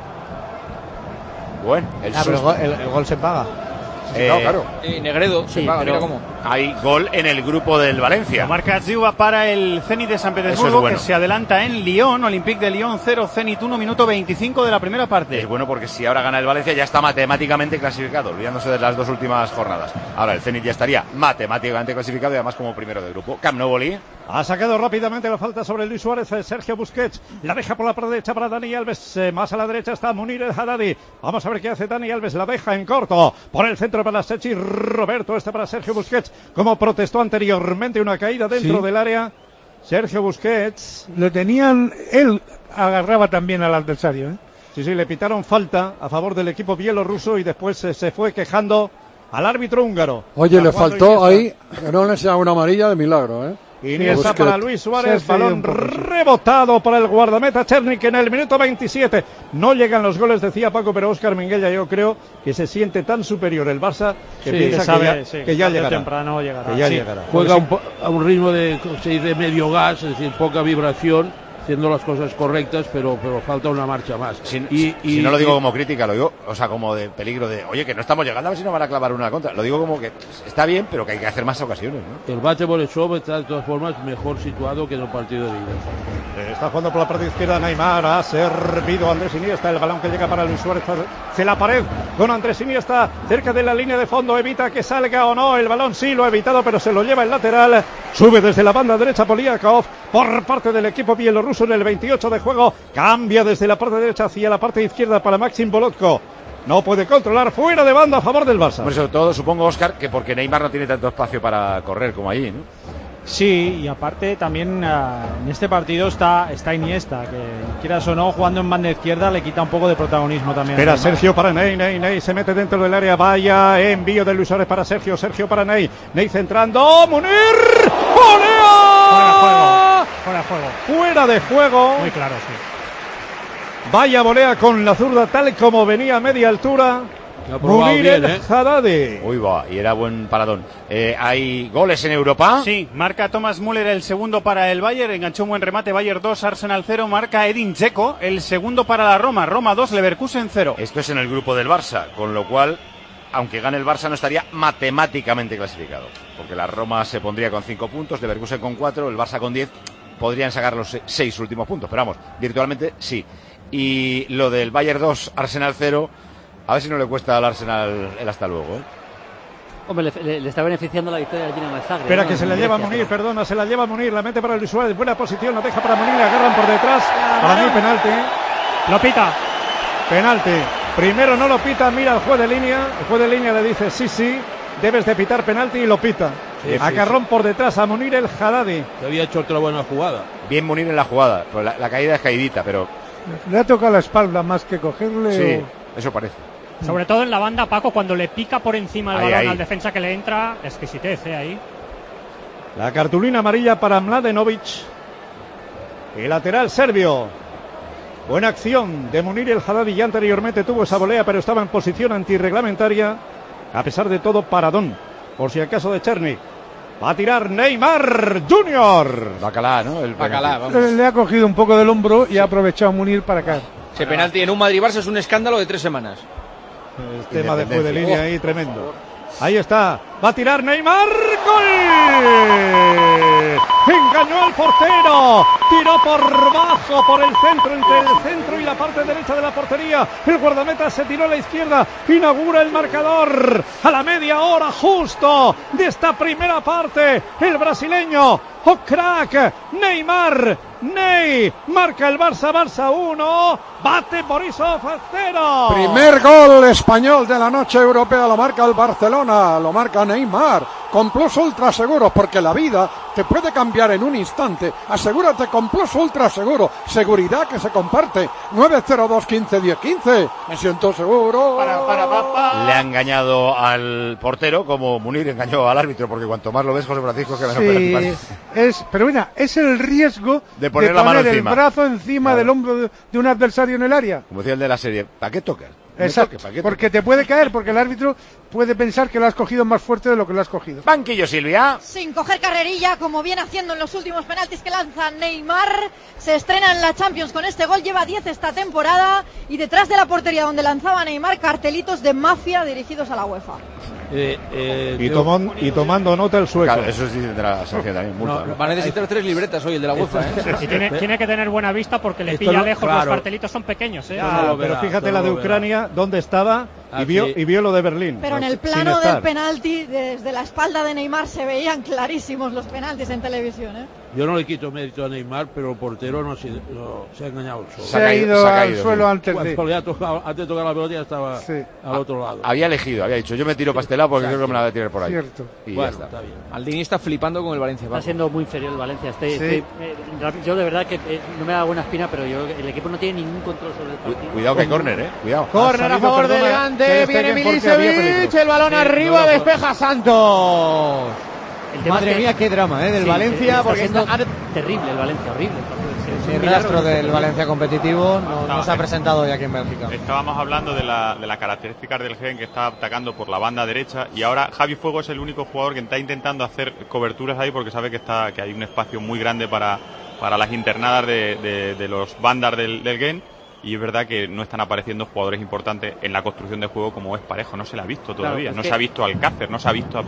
Bueno, pero el gol se paga. Claro. Negredo se paga, mira cómo. Hay gol en el grupo del Valencia. Marca Ziuba para el Zenit de San Petersburgo, bueno, que se adelanta en Lyon, Olympique de Lyon 0, Zenit 1, minuto 25 de la primera parte. Es bueno porque si ahora gana el Valencia ya está matemáticamente clasificado, olvidándose de las dos últimas jornadas. Ahora el Zenit ya estaría matemáticamente clasificado y además como primero de grupo. Camp Nou, Oli. Ha sacado rápidamente la falta sobre Luis Suárez, Sergio Busquets, la deja por la parte derecha para Dani Alves, más a la derecha está Munir El Haddadi, vamos a ver qué hace Dani Alves, la deja en corto, por el centro para Sergi Roberto, para Sergio Busquets, como protestó anteriormente una caída dentro del área, Sergio Busquets. Lo tenían, él agarraba también al adversario, ¿eh? Sí, le pitaron falta a favor del equipo bielorruso y después se fue quejando al árbitro húngaro. Oye, le faltó ahí, que no le sea una amarilla de milagro, ¿eh? Iniesta para Luis Suárez, balón rebotado para el guardameta Chernik en el minuto 27. No llegan los goles, decía Paco, pero Óscar Minguella yo creo que se siente tan superior el Barça que piensa que ya llegará. Temprano llegará. Que ya llegará. Juega a un ritmo de medio gas, es decir, poca vibración, haciendo las cosas correctas, pero falta una marcha más. Si no lo digo como crítica, lo digo, o sea, como de peligro de, oye, que no estamos llegando, a ver si nos van a clavar una contra. Lo digo como que está bien, pero que hay que hacer más ocasiones, ¿no? El Bate Bolesov está de todas formas mejor situado que en el partido de ida. Está jugando por la parte izquierda Neymar, ha servido Andrés Iniesta, el balón que llega para Luis Suárez, hacia la pared con Andrés Iniesta, cerca de la línea de fondo, evita que salga o no, el balón sí lo ha evitado, pero se lo lleva el lateral, sube desde la banda derecha Poliakov, por parte del equipo bielorruso en el 28 de juego, cambia desde la parte derecha hacia la parte izquierda para Maxim Bolotko. No puede controlar, fuera de banda a favor del Barça. Por eso todo, supongo, Óscar, que porque Neymar no tiene tanto espacio para correr como allí, ¿no? Sí, y aparte también en este partido está Iniesta, que quieras o no, jugando en banda izquierda le quita un poco de protagonismo también. Espera Sergio para Ney se mete dentro del área, vaya envío de Luis Suárez para Sergio para Ney centrando, Munir, fuera de juego. Muy claro, sí. Vaya volea con la zurda tal como venía a media altura. Munir El Haddadi. Uy, va, y era buen paradón. ¿Hay goles en Europa? Sí, marca Thomas Müller el segundo para el Bayern, enganchó un buen remate, Bayern 2, Arsenal 0, marca Edin Dzeko el segundo para la Roma 2, Leverkusen 0. Esto es en el grupo del Barça, con lo cual, aunque gane el Barça no estaría matemáticamente clasificado, porque la Roma se pondría con 5 puntos, Leverkusen con 4, el Barça con 10, podrían sacar los 6 últimos puntos, pero vamos, virtualmente sí. Y lo del Bayern 2, Arsenal 0, a ver si no le cuesta al Arsenal el hasta luego, ¿eh? Hombre, le está beneficiando la victoria del Dinamo de Zagreb. Espera, que se la lleva Munir, perdona, se la lleva Munir, la mete para el Suárez, buena posición, la deja para Munir, la agarran por detrás. Para mí, penalti. Lo pita. Penalti. Primero no lo pita, mira al juez de línea. El juez de línea le dice, sí, debes de pitar penalti y lo pita. Sí, Acarrón por detrás a Munir el Haddadi. Se había hecho otra buena jugada. Bien Munir en la jugada, pues la caída es caidita, pero... Le ha tocado la espalda más que cogerle. Sí, eso parece. Sobre todo en la banda, Paco, cuando le pica por encima el balón al defensa que le entra, exquisitez, ahí. La cartulina amarilla para Mladenovic, el lateral serbio. Buena acción de Munir el Haddadi, ya anteriormente tuvo esa volea, pero estaba en posición antirreglamentaria. A pesar de todo, paradón, por si acaso de Cherny. Va a tirar Neymar Junior. Bacalá, ¿no? El Bacalá, vamos. Le ha cogido un poco del hombro y ha aprovechado Munir para caer. Ese penalti en un Madrid-Barça es un escándalo de 3 semanas. El tema de juez de línea ahí tremendo. Ahí está, va a tirar Neymar, ¡gol! Engañó al portero, tiró por bajo, por el centro, entre el centro y la parte derecha de la portería. El guardameta se tiró a la izquierda, inaugura el marcador a la media hora justo de esta primera parte. El brasileño, oh crack, Neymar, Ney, marca el Barça 1, bate Borisov 0. Primer gol español de la noche europea, lo marca el Barcelona, lo marca Neymar, con Plus Ultra Seguros, porque la vida te puede cambiar en un instante. Asegúrate con Plus Ultra Seguro, seguridad que se comparte. 902 15 10 15, me siento seguro. Le ha engañado al portero como Munir engañó al árbitro, porque cuanto más lo ves, José Francisco, que menos penalti. Pero mira, es el riesgo de poner la mano el encima. brazo encima del hombro de un adversario en el área. Como decía el de la serie, ¿para qué tocas? Exacto, porque te puede caer, porque el árbitro puede pensar que lo has cogido más fuerte de lo que lo has cogido. Banquillo, Silvia. Sin coger carrerilla, como viene haciendo en los últimos penaltis que lanza Neymar. Se estrena en la Champions con este gol, lleva 10 esta temporada. Y detrás de la portería donde lanzaba Neymar, cartelitos de mafia dirigidos a la UEFA. Y tomando nota el sueco. Claro, eso sí tendrá sanción también, multa. Va a necesitar 3 libretas hoy el de la UEFA. Y tiene que tener buena vista porque le pilla lejos, los cartelitos son pequeños. Pero fíjate la de Ucrania, dónde estaba y vio lo de Berlín. Pero en el plano del penalti, desde la espalda de Neymar se veían clarísimos los penaltis en televisión. Yo no le quito mérito a Neymar, pero el portero no se ha engañado solo. Se ha ido al suelo antes de tocar la pelota, ya estaba al otro lado. Había dicho, yo me tiro pastelado porque creo que me la voy a tirar por ahí. Cierto. Y bueno, ya está. Aldini está flipando con el Valencia. Está siendo muy inferior el Valencia. Yo de verdad que no me da buena espina, pero el equipo no tiene ningún control sobre el partido. Cuidado que hay córner, cuidado. Córner a favor del Levante, viene Milicevic, el balón arriba, despeja Santos. Madre mía, qué drama, del Valencia, porque está terrible el Valencia, horrible. El rastro del Valencia competitivo no se ha presentado hoy aquí en Bélgica. Estábamos hablando de las características del Gen, que está atacando por la banda derecha, y ahora Javi Fuego es el único jugador que está intentando hacer coberturas ahí porque sabe que hay un espacio muy grande para las internadas de los bandas del Gen. Y es verdad que no están apareciendo jugadores importantes en la construcción de juego como es Parejo, no se le ha visto todavía, no se ha visto a Alcácer, no se ha visto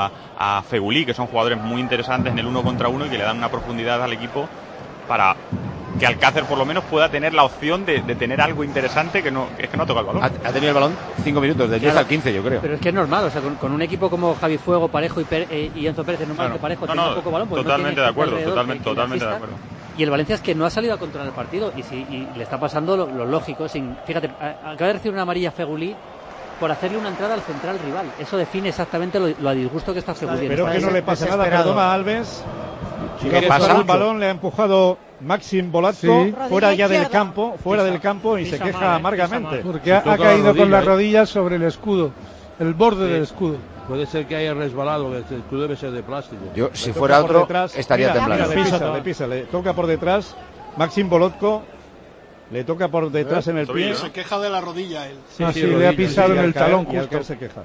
a Fegulí, que son jugadores muy interesantes en el 1 contra 1 y que le dan una profundidad al equipo para que Alcácer por lo menos pueda tener la opción de tener algo interesante que no toca el balón. Ha tenido el balón 5 minutos, del 10 al 15 yo creo. Pero es que es normal, o sea, con un equipo como Javi Fuego, Parejo y Enzo Pérez, es normal que Parejo tenga poco balón. Totalmente de acuerdo, totalmente de acuerdo. Y el Valencia es que no ha salido a controlar el partido y le está pasando lo lógico. Fíjate, acaba de recibir una amarilla Fegulí por hacerle una entrada al central rival. Eso define exactamente lo a disgusto que está Fegulí. Pero que no le pasa nada, perdona, Alves. ¿Qué pasa? El balón le ha empujado Maxim Bolatko fuera ya del campo, y se queja amargamente. Porque ha caído con las rodillas sobre el escudo, el borde del escudo. Puede ser que haya resbalado, el escudo debe ser de plástico. Yo, si fuera otro, estaría temblando. Le pisa, le toca por detrás. Maxim Bolatko le toca por detrás en el pie. Se queja de la rodilla él. Sí, le ha pisado en el talón justo. Se queja.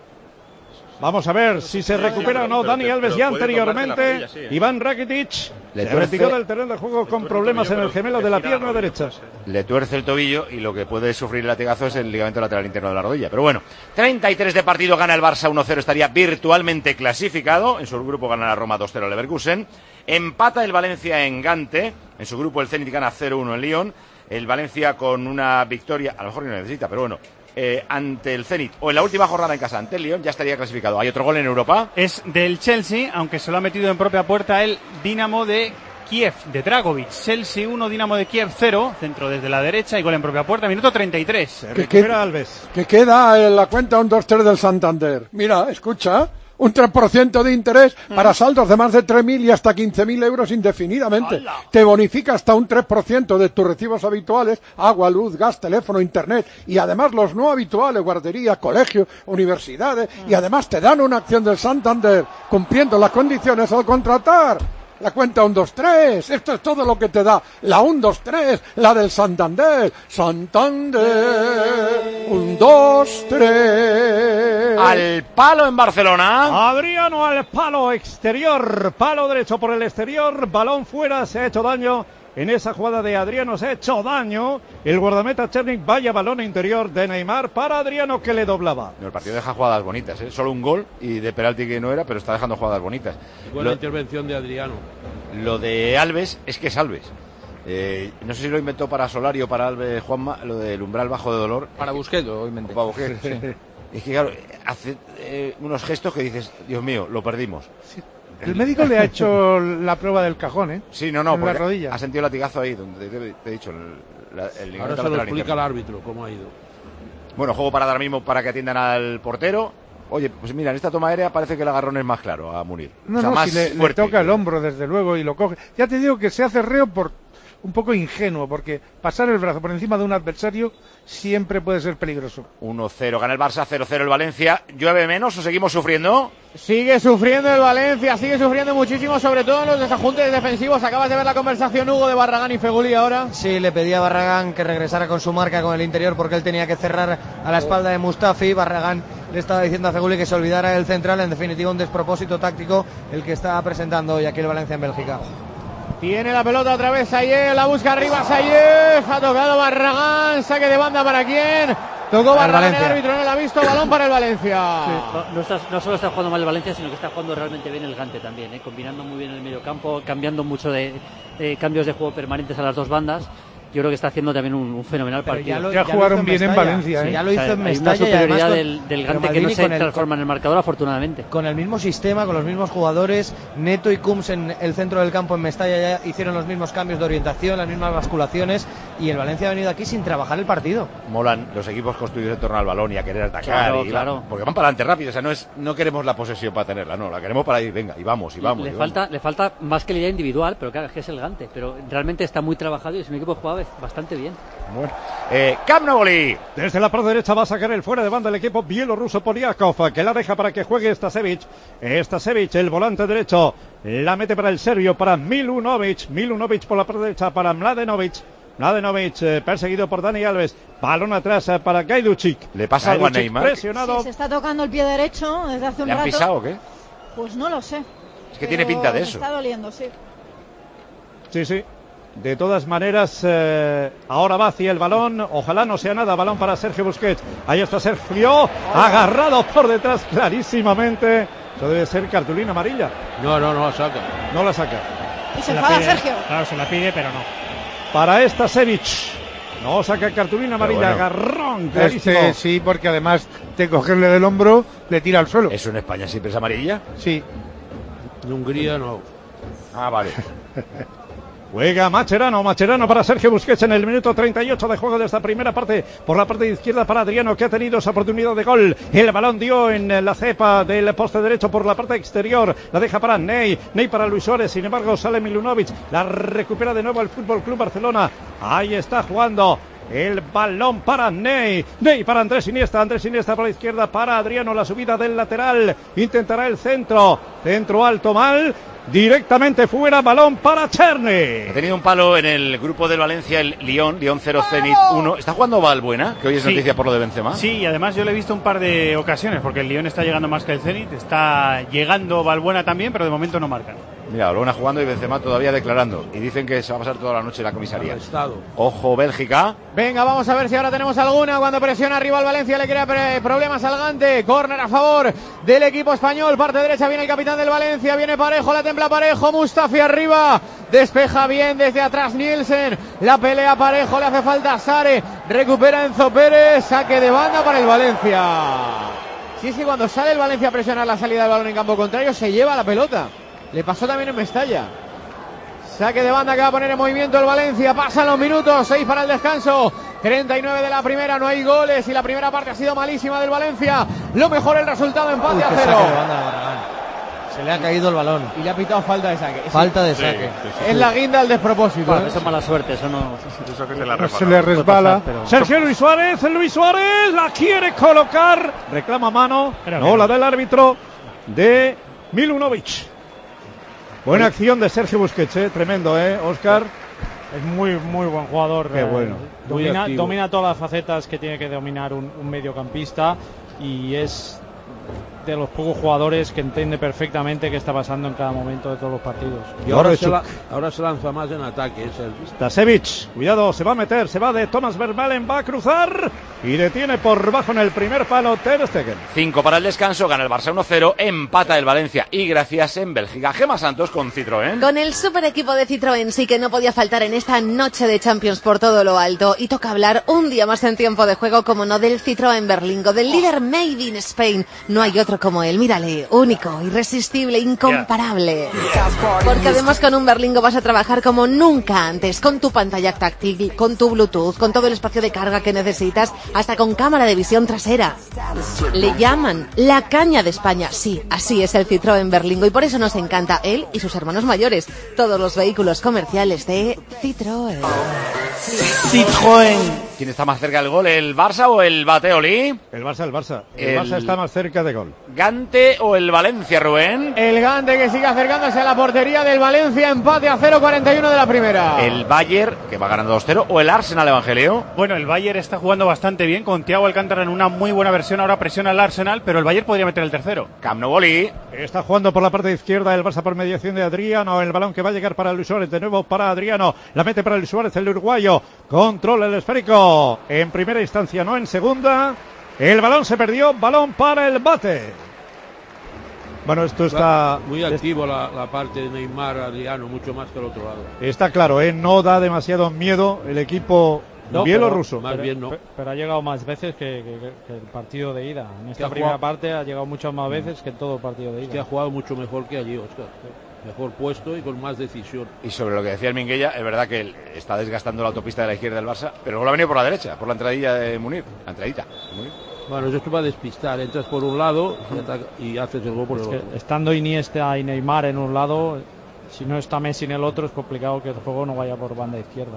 Vamos a ver si se recupera o no Dani Alves ya anteriormente. Iván Rakitic se retiró del terreno de juego con problemas en el gemelo de la pierna derecha. Le tuerce el tobillo y lo que puede sufrir el latigazo es el ligamento lateral interno de la rodilla. Pero bueno, 33 de partido, gana el Barça 1-0, estaría virtualmente clasificado. En su grupo gana la Roma 2-0 al Leverkusen. Empata el Valencia en Gante. En su grupo el Zenit gana 0-1 en Lyon. El Valencia con una victoria, a lo mejor no necesita, pero bueno, ante el Zenit o en la última jornada en casa ante el Lyon, ya estaría clasificado. ¿Hay otro gol en Europa? Es del Chelsea, aunque se lo ha metido en propia puerta el Dinamo de Kiev, de Dragovic. Chelsea 1, Dinamo de Kiev 0, centro desde la derecha y gol en propia puerta, minuto 33. Que queda en la cuenta un 2-3 del Santander. Mira, escucha, un 3% de interés para saldos de más de 3.000 y hasta 15.000 euros indefinidamente. ¡Hala! Te bonifica hasta un 3% de tus recibos habituales, agua, luz, gas, teléfono, internet, y además los no habituales, guardería, colegio, universidades, y además te dan una acción del Santander, cumpliendo las condiciones al contratar. La cuenta 1-2-3, esto es todo lo que te da la 1-2-3, la del Santander. Santander, 1-2-3. Al palo en Barcelona. Adriano al palo exterior, palo derecho por el exterior, balón fuera, se ha hecho daño. En esa jugada de Adriano se ha hecho daño. El guardameta Chernik, vaya balón interior de Neymar para Adriano que le doblaba. El partido deja jugadas bonitas, ¿eh? Solo un gol y de penalti que no era, pero está dejando jugadas bonitas. Buena intervención de Adriano. Lo de Alves es que es Alves. No sé si lo inventó para Solari o para Alves Juanma, lo del umbral bajo de dolor. Para Busquets lo inventé. Para Busquets, sí. Es que claro, hace unos gestos que dices, Dios mío, lo perdimos. Sí. El médico le ha hecho la prueba del cajón, ¿eh? Sí, no, en la rodilla. Ha sentido latigazo ahí, donde te he dicho. Ahora se lo explica al árbitro cómo ha ido. Bueno, juego para dar mismo para que atiendan al portero. Oye, pues mira, en esta toma aérea parece que el agarrón es más claro a Munir. No, o sea, más si le toca el hombro, desde luego, y lo coge. Ya te digo que se hace reo por un poco ingenuo, porque pasar el brazo por encima de un adversario siempre puede ser peligroso. 1-0 gana el Barça, 0-0 el Valencia. ¿Llueve menos o seguimos sufriendo? Sigue sufriendo el Valencia, sigue sufriendo muchísimo, sobre todo en los desajustes defensivos. Acabas de ver la conversación, Hugo, de Barragán y Feguli ahora. Sí, le pedía a Barragán que regresara con su marca con el interior porque él tenía que cerrar a la espalda de Mustafi. Barragán le estaba diciendo a Feguli que se olvidara del central. En definitiva, un despropósito táctico el que está presentando hoy aquí el Valencia en Bélgica. Tiene la pelota otra vez Sayez, la busca arriba Sayez, ha tocado Barragán, saque de banda para quién. Tocó Barragán, el árbitro no lo ha visto, balón para el Valencia. Sí. No solo está jugando mal el Valencia, sino que está jugando realmente bien el Gante también, combinando muy bien el medio campo, cambiando mucho de cambios de juego permanentes a las dos bandas. Yo creo que está haciendo también un fenomenal partido. Ya jugaron bien en Valencia. Sí, ya lo hizo en Mestalla. Hay una superioridad del Gante que no se transforma en el marcador, afortunadamente. Con el mismo sistema, con los mismos jugadores, Neto y Kums en el centro del campo en Mestalla ya hicieron los mismos cambios de orientación, las mismas basculaciones, y el Valencia ha venido aquí sin trabajar el partido. Molan los equipos construidos en torno al balón y a querer atacar. Claro. Porque van para adelante rápido, o sea, no queremos la posesión para tenerla, no, la queremos para ir, venga, y vamos. Le falta más calidad individual, pero claro, es que es el Gante, pero realmente está muy trabajado y es un equipo que juega bastante bien. Bueno. Camp Nou. Desde la parte derecha va a sacar el fuera de banda el equipo bielorruso Poliakov, que la deja para que juegue Stasevich, el volante derecho, la mete para el serbio, para Milunovic por la parte derecha para Mladenovic, perseguido por Dani Alves, balón atrás para Gajducic. ¿Le pasa algo a Neymar? Presionado. Sí, se está tocando el pie derecho desde hace un rato. ¿Le han pisado o qué? Pues no lo sé. Es que tiene pinta de eso. Está doliendo, sí. Sí. De todas maneras, ahora va hacia el balón, ojalá no sea nada, balón para Sergio Busquets, ahí está Sergio, agarrado por detrás clarísimamente, eso debe ser cartulina amarilla. No la saca. No la saca. Y se enfada Sergio. Claro, se la pide, pero no. Para Stasevich, no saca cartulina amarilla, agarrón clarísimo. Sí, porque además de cogerle del hombro, le tira al suelo. ¿Eso en España siempre es amarilla? Sí. En Hungría no. Ah, vale. Juega Mascherano para Sergio Busquets en el minuto 38 de juego de esta primera parte. Por la parte izquierda para Adriano, que ha tenido esa oportunidad de gol. El balón dio en la cepa del poste derecho por la parte exterior. La deja para Ney para Luis Suárez. Sin embargo, sale Milunovic. La recupera de nuevo el Fútbol Club Barcelona. Ahí está jugando. El balón para Ney para Andrés Iniesta por la izquierda para Adriano, la subida del lateral, intentará el centro alto mal, directamente fuera, balón para Cherny. Ha tenido un palo en el grupo del Valencia el Lyon 0 Zenit 1. ¿Está jugando Valbuena? Que hoy es noticia por lo de Benzema. Sí, y además yo le he visto un par de ocasiones, porque el Lyon está llegando más que el Zenit, está llegando Valbuena también, pero de momento no marcan. Mira, Olona jugando y Benzema todavía declarando. Y dicen que se va a pasar toda la noche en la comisaría. Ojo, Bélgica. Venga, vamos a ver si ahora tenemos alguna. Cuando presiona arriba el Valencia le crea problemas al Gante. Córner a favor del equipo español. Parte derecha viene el capitán del Valencia. Viene Parejo, la templa Parejo. Mustafi arriba. Despeja bien desde atrás Nielsen. La pelea Parejo, le hace falta Sare. Recupera Enzo Pérez. Saque de banda para el Valencia. Sí, cuando sale el Valencia a presionar la salida del balón en campo contrario, se lleva la pelota. Le pasó también en Mestalla. Saque de banda que va a poner en movimiento el Valencia. Pasan los minutos, 6 para el descanso. 39 de la primera, no hay goles y la primera parte ha sido malísima del Valencia. Lo mejor el resultado, empate a 0. Saque de banda de Barragán. Se le ha caído el balón. Y le ha pitado falta de saque. Falta de saque. Es la guinda al despropósito. Bueno, eso es mala suerte, eso no. Eso que se le resbala. Sergio Luis Suárez la quiere colocar. Reclama mano. No, la del árbitro de Milunovic. Buena acción de Sergio Busquets, tremendo, Óscar. Es muy buen jugador. Qué bueno. Domina todas las facetas que tiene que dominar un mediocampista y es de los pocos jugadores que entiende perfectamente qué está pasando en cada momento de todos los partidos. Y ahora se lanza más en ataque. Stasevich, cuidado, se va a meter, se va de Thomas Vermaelen, va a cruzar y detiene por bajo en el primer palo Ter Stegen. 5 para el descanso, gana el Barça 1-0, empata el Valencia y gracias en Bélgica. Gemma Santos con Citroën. Con el super equipo de Citroën sí que no podía faltar en esta noche de Champions por todo lo alto. Y toca hablar un día más en tiempo de juego, como no, del Citroën Berlingo, del líder Made in Spain. No hay otro como él, mírale, único, irresistible, incomparable. Porque además con un Berlingo vas a trabajar como nunca antes, con tu pantalla táctil, con tu Bluetooth, con todo el espacio de carga que necesitas, hasta con cámara de visión trasera. Le llaman la caña de España, sí, así es el Citroën Berlingo y por eso nos encanta él y sus hermanos mayores, todos los vehículos comerciales de Citroën. Citroën. ¿Quién está más cerca del gol, el Barça o el Bateoli? El Barça. El Barça está más cerca de gol. ¿Gante o el Valencia, Rubén? El Gante que sigue acercándose a la portería del Valencia, empate a 0, 41 de la primera. El Bayern, que va ganando 2-0, o el Arsenal, Evangelio. Bueno, el Bayern está jugando bastante bien, con Thiago Alcántara en una muy buena versión, ahora presiona el Arsenal, pero el Bayern podría meter el tercero. Camp Nou, Boli. Está jugando por la parte izquierda el Barça por mediación de Adriano, el balón que va a llegar para Luis Suárez, de nuevo para Adriano, la mete para Luis Suárez, el uruguayo, controla el esférico, en primera instancia, no en segunda, el balón se perdió, balón para el Bate. Bueno, esto está muy activo la parte de Neymar, Adriano, mucho más que el otro lado. Está claro, no da demasiado miedo el equipo bielorruso. Más bien no. Pero ha llegado más veces que el partido de ida. En esta primera parte ha llegado muchas más veces que en todo el partido de ida. Es que ha jugado mucho mejor que allí, Óscar. Mejor puesto y con más decisión. Y sobre lo que decía el Minguella, es verdad que él está desgastando la autopista de la izquierda del Barça, pero luego ha venido por la derecha, por la entradilla de Munir, la entradita de Munir. Bueno, eso va a despistar, entras por un lado y haces el gol por el otro. Estando Iniesta y Neymar en un lado, si no está Messi en el otro, es complicado que el juego no vaya por banda izquierda.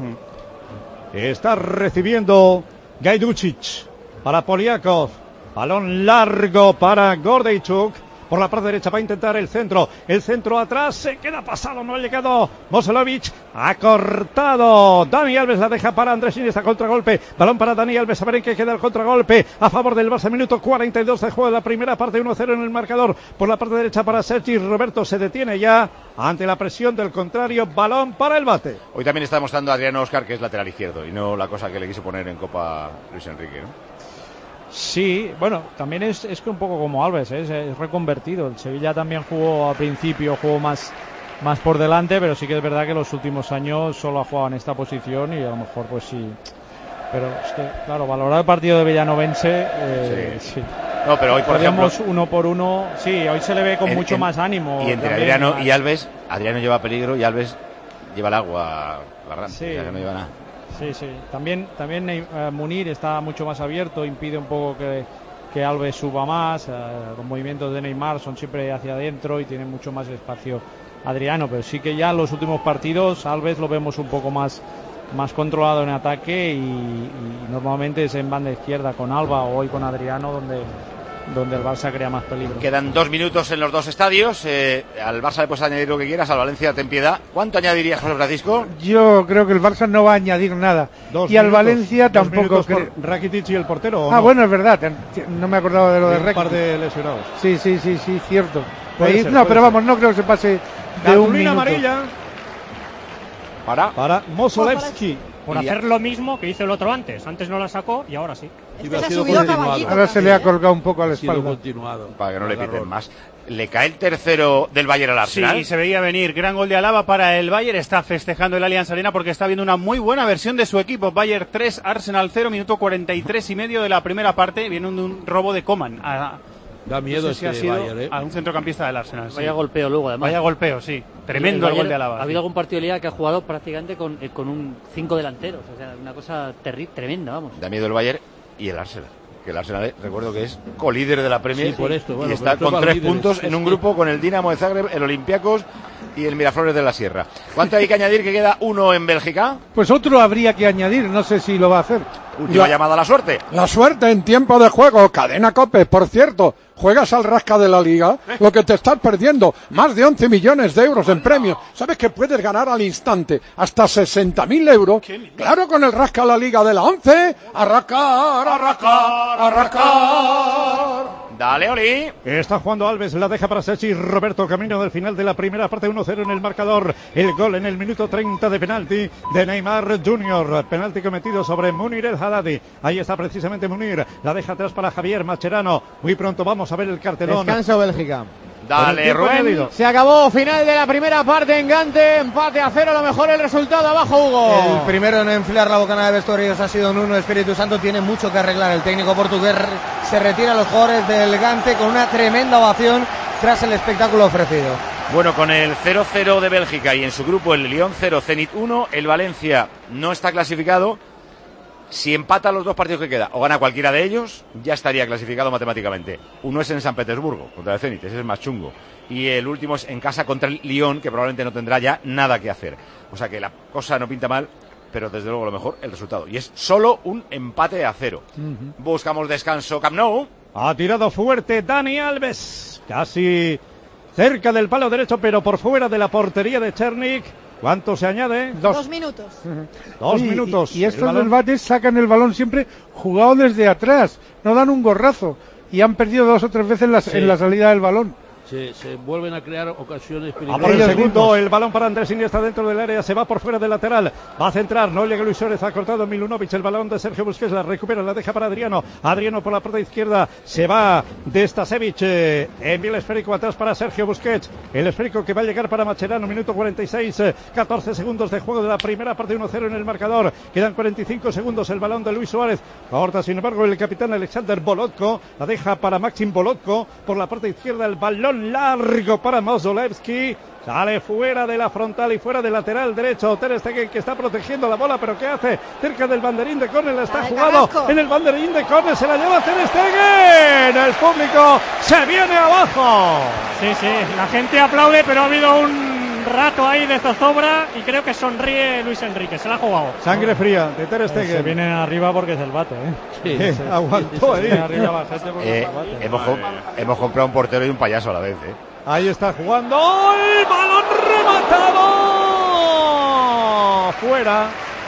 Está recibiendo Gajducic para Poliakov, balón largo para Gordeichuk. Por la parte derecha va a intentar el centro atrás, se queda pasado, no ha llegado Mosolovic, ha cortado Dani Alves, la deja para Andrés Iniesta, contragolpe, balón para Dani Alves, a ver en qué queda el contragolpe, a favor del Barça, minuto 42 de juego de la primera parte, 1-0 en el marcador, por la parte derecha para Sergi Roberto, se detiene ya ante la presión del contrario, balón para el Bate. Hoy también está mostrando a Adriano Óscar que es lateral izquierdo, y no la cosa que le quiso poner en Copa Luis Enrique, ¿no? Sí, bueno, también es que un poco como Alves, es reconvertido. El Sevilla también jugó al principio, jugó más por delante, pero sí que es verdad que los últimos años solo ha jugado en esta posición y a lo mejor pues sí. Pero es que, claro, valorar el partido de Villanovense, sí. No, pero hoy, por ejemplo, uno por uno, sí, hoy se le ve con mucho más ánimo. Y entre también, Adriano y Alves, Adriano lleva peligro y Alves lleva el agua, sí. No lleva nada. Sí. También Munir está mucho más abierto, impide un poco que Alves suba más. Los movimientos de Neymar son siempre hacia adentro y tiene mucho más espacio Adriano, pero sí que ya en los últimos partidos Alves lo vemos un poco más controlado en ataque y normalmente es en banda izquierda con Alba o hoy con Adriano donde el Barça crea más peligro. Quedan 2 minutos en los dos estadios. Al Barça le puedes añadir lo que quieras, al Valencia ten piedad. ¿Cuánto añadirías, José Francisco? Yo creo que el Barça no va a añadir nada. Y al Valencia tampoco creo. Rakitic y el portero. ¿o no? Bueno, es verdad. No me acordaba de lo de Rakitic. Un par de lesionados. Sí, cierto. Pero vamos, no creo que se pase de un minuto. Amarilla para Mosolevski. Por hacer lo mismo que hizo el otro antes. Antes no la sacó y ahora sí. Ahora se le ha colgado un poco a la espalda. Para que no le piten más. ¿Le cae el tercero del Bayern al Arsenal? Sí, se veía venir. Gran gol de Alaba para el Bayern. Está festejando el Allianz Arena porque está viendo una muy buena versión de su equipo. Bayern 3, Arsenal 0, minuto 43 y medio de la primera parte. Viene un robo de Coman. Da miedo ha sido Bayern, a un centrocampista del Arsenal. Vaya golpeo luego, además. Vaya golpeo, sí. Tremendo el gol de Alaba. Ha habido algún partido de liga que ha jugado prácticamente con un 5 delanteros. O sea, una cosa tremenda, vamos. Da miedo el Bayern y el Arsenal. Que el Arsenal, recuerdo que es colíder de la Premier, por esto, bueno, y está con 3 puntos en un grupo con el Dinamo de Zagreb, el Olympiacos y el Miraflores de la Sierra. ¿Cuánto hay que añadir? Que queda uno en Bélgica. Pues otro habría que añadir, no sé si lo va a hacer. Última llamada a la suerte. La suerte en tiempo de juego. Cadena COPE, por cierto. Juegas al rasca de la liga, lo que te estás perdiendo, más de 11 millones de euros en premios. ¿Sabes que puedes ganar al instante hasta 60.000 euros? Claro, con el rasca la liga de la 11. Arrancar. Dale, Oli. Está jugando Alves, la deja para Sergi Roberto, camino del final de la primera parte, 1-0 en el marcador. El gol en el minuto 30 de penalti de Neymar Jr. Penalti cometido sobre Munir El Haddadi. Ahí está precisamente Munir, la deja atrás para Javier Mascherano. Muy pronto vamos a ver el cartelón. Descanso Bélgica. Dale, Rubén. Se acabó, final de la primera parte en Gante, empate a 0, a lo mejor el resultado. Abajo, Hugo. El primero en enfriar la bocana de vestuarios ha sido Nuno Espíritu Santo, tiene mucho que arreglar. El técnico portugués se retira a los jugadores del Gante con una tremenda ovación tras el espectáculo ofrecido. Bueno, con el 0-0 de Bélgica y en su grupo el Lyon 0, Zenit 1, el Valencia no está clasificado. Si empata los dos partidos que queda o gana cualquiera de ellos, ya estaría clasificado matemáticamente. Uno es en San Petersburgo, contra el Zenit, ese es más chungo. Y el último es en casa contra el Lyon, que probablemente no tendrá ya nada que hacer. O sea que la cosa no pinta mal, pero desde luego lo mejor, el resultado. Y es solo un empate a 0. Buscamos descanso, Camp Nou. Ha tirado fuerte Dani Alves, casi cerca del palo derecho, pero por fuera de la portería de Chernik. ¿Cuánto se añade? 2 minutos. 2 minutos. Y estos del Bates sacan el balón siempre jugado desde atrás, no dan un gorrazo. Y han perdido 2 o 3 veces en la salida del balón. Se vuelven a crear ocasiones peligrosas. A por el segundo, el balón para Andrés Iniesta dentro del área, se va por fuera del lateral, va a centrar, no llega Luis Suárez, ha cortado Milunovic, el balón de Sergio Busquets, la recupera, la deja para Adriano por la parte izquierda, se va de Stasevich, envía el esférico atrás para Sergio Busquets, el esférico que va a llegar para Mascherano, minuto 46, 14 segundos de juego de la primera parte, 1-0 en el marcador, quedan 45 segundos, el balón de Luis Suárez, corta sin embargo el capitán Alexander Volodko, la deja para Maxim Volodko, por la parte izquierda el balón largo para Mosolevski, sale fuera de la frontal y fuera del lateral derecho. Ter Stegen que está protegiendo la bola, pero ¿qué hace? Cerca del banderín de córner, la está jugado en el banderín de córner, se la lleva Ter Stegen. El público se viene abajo. Sí, la gente aplaude, pero ha habido un rato ahí de zozobra y creo que sonríe Luis Enrique, se la ha jugado. Sangre fría de Ter Stegen. Se vienen arriba porque es el bate, aguantó ahí. Hemos comprado un portero y un payaso a la vez, Ahí está jugando el balón rematado. Fuera.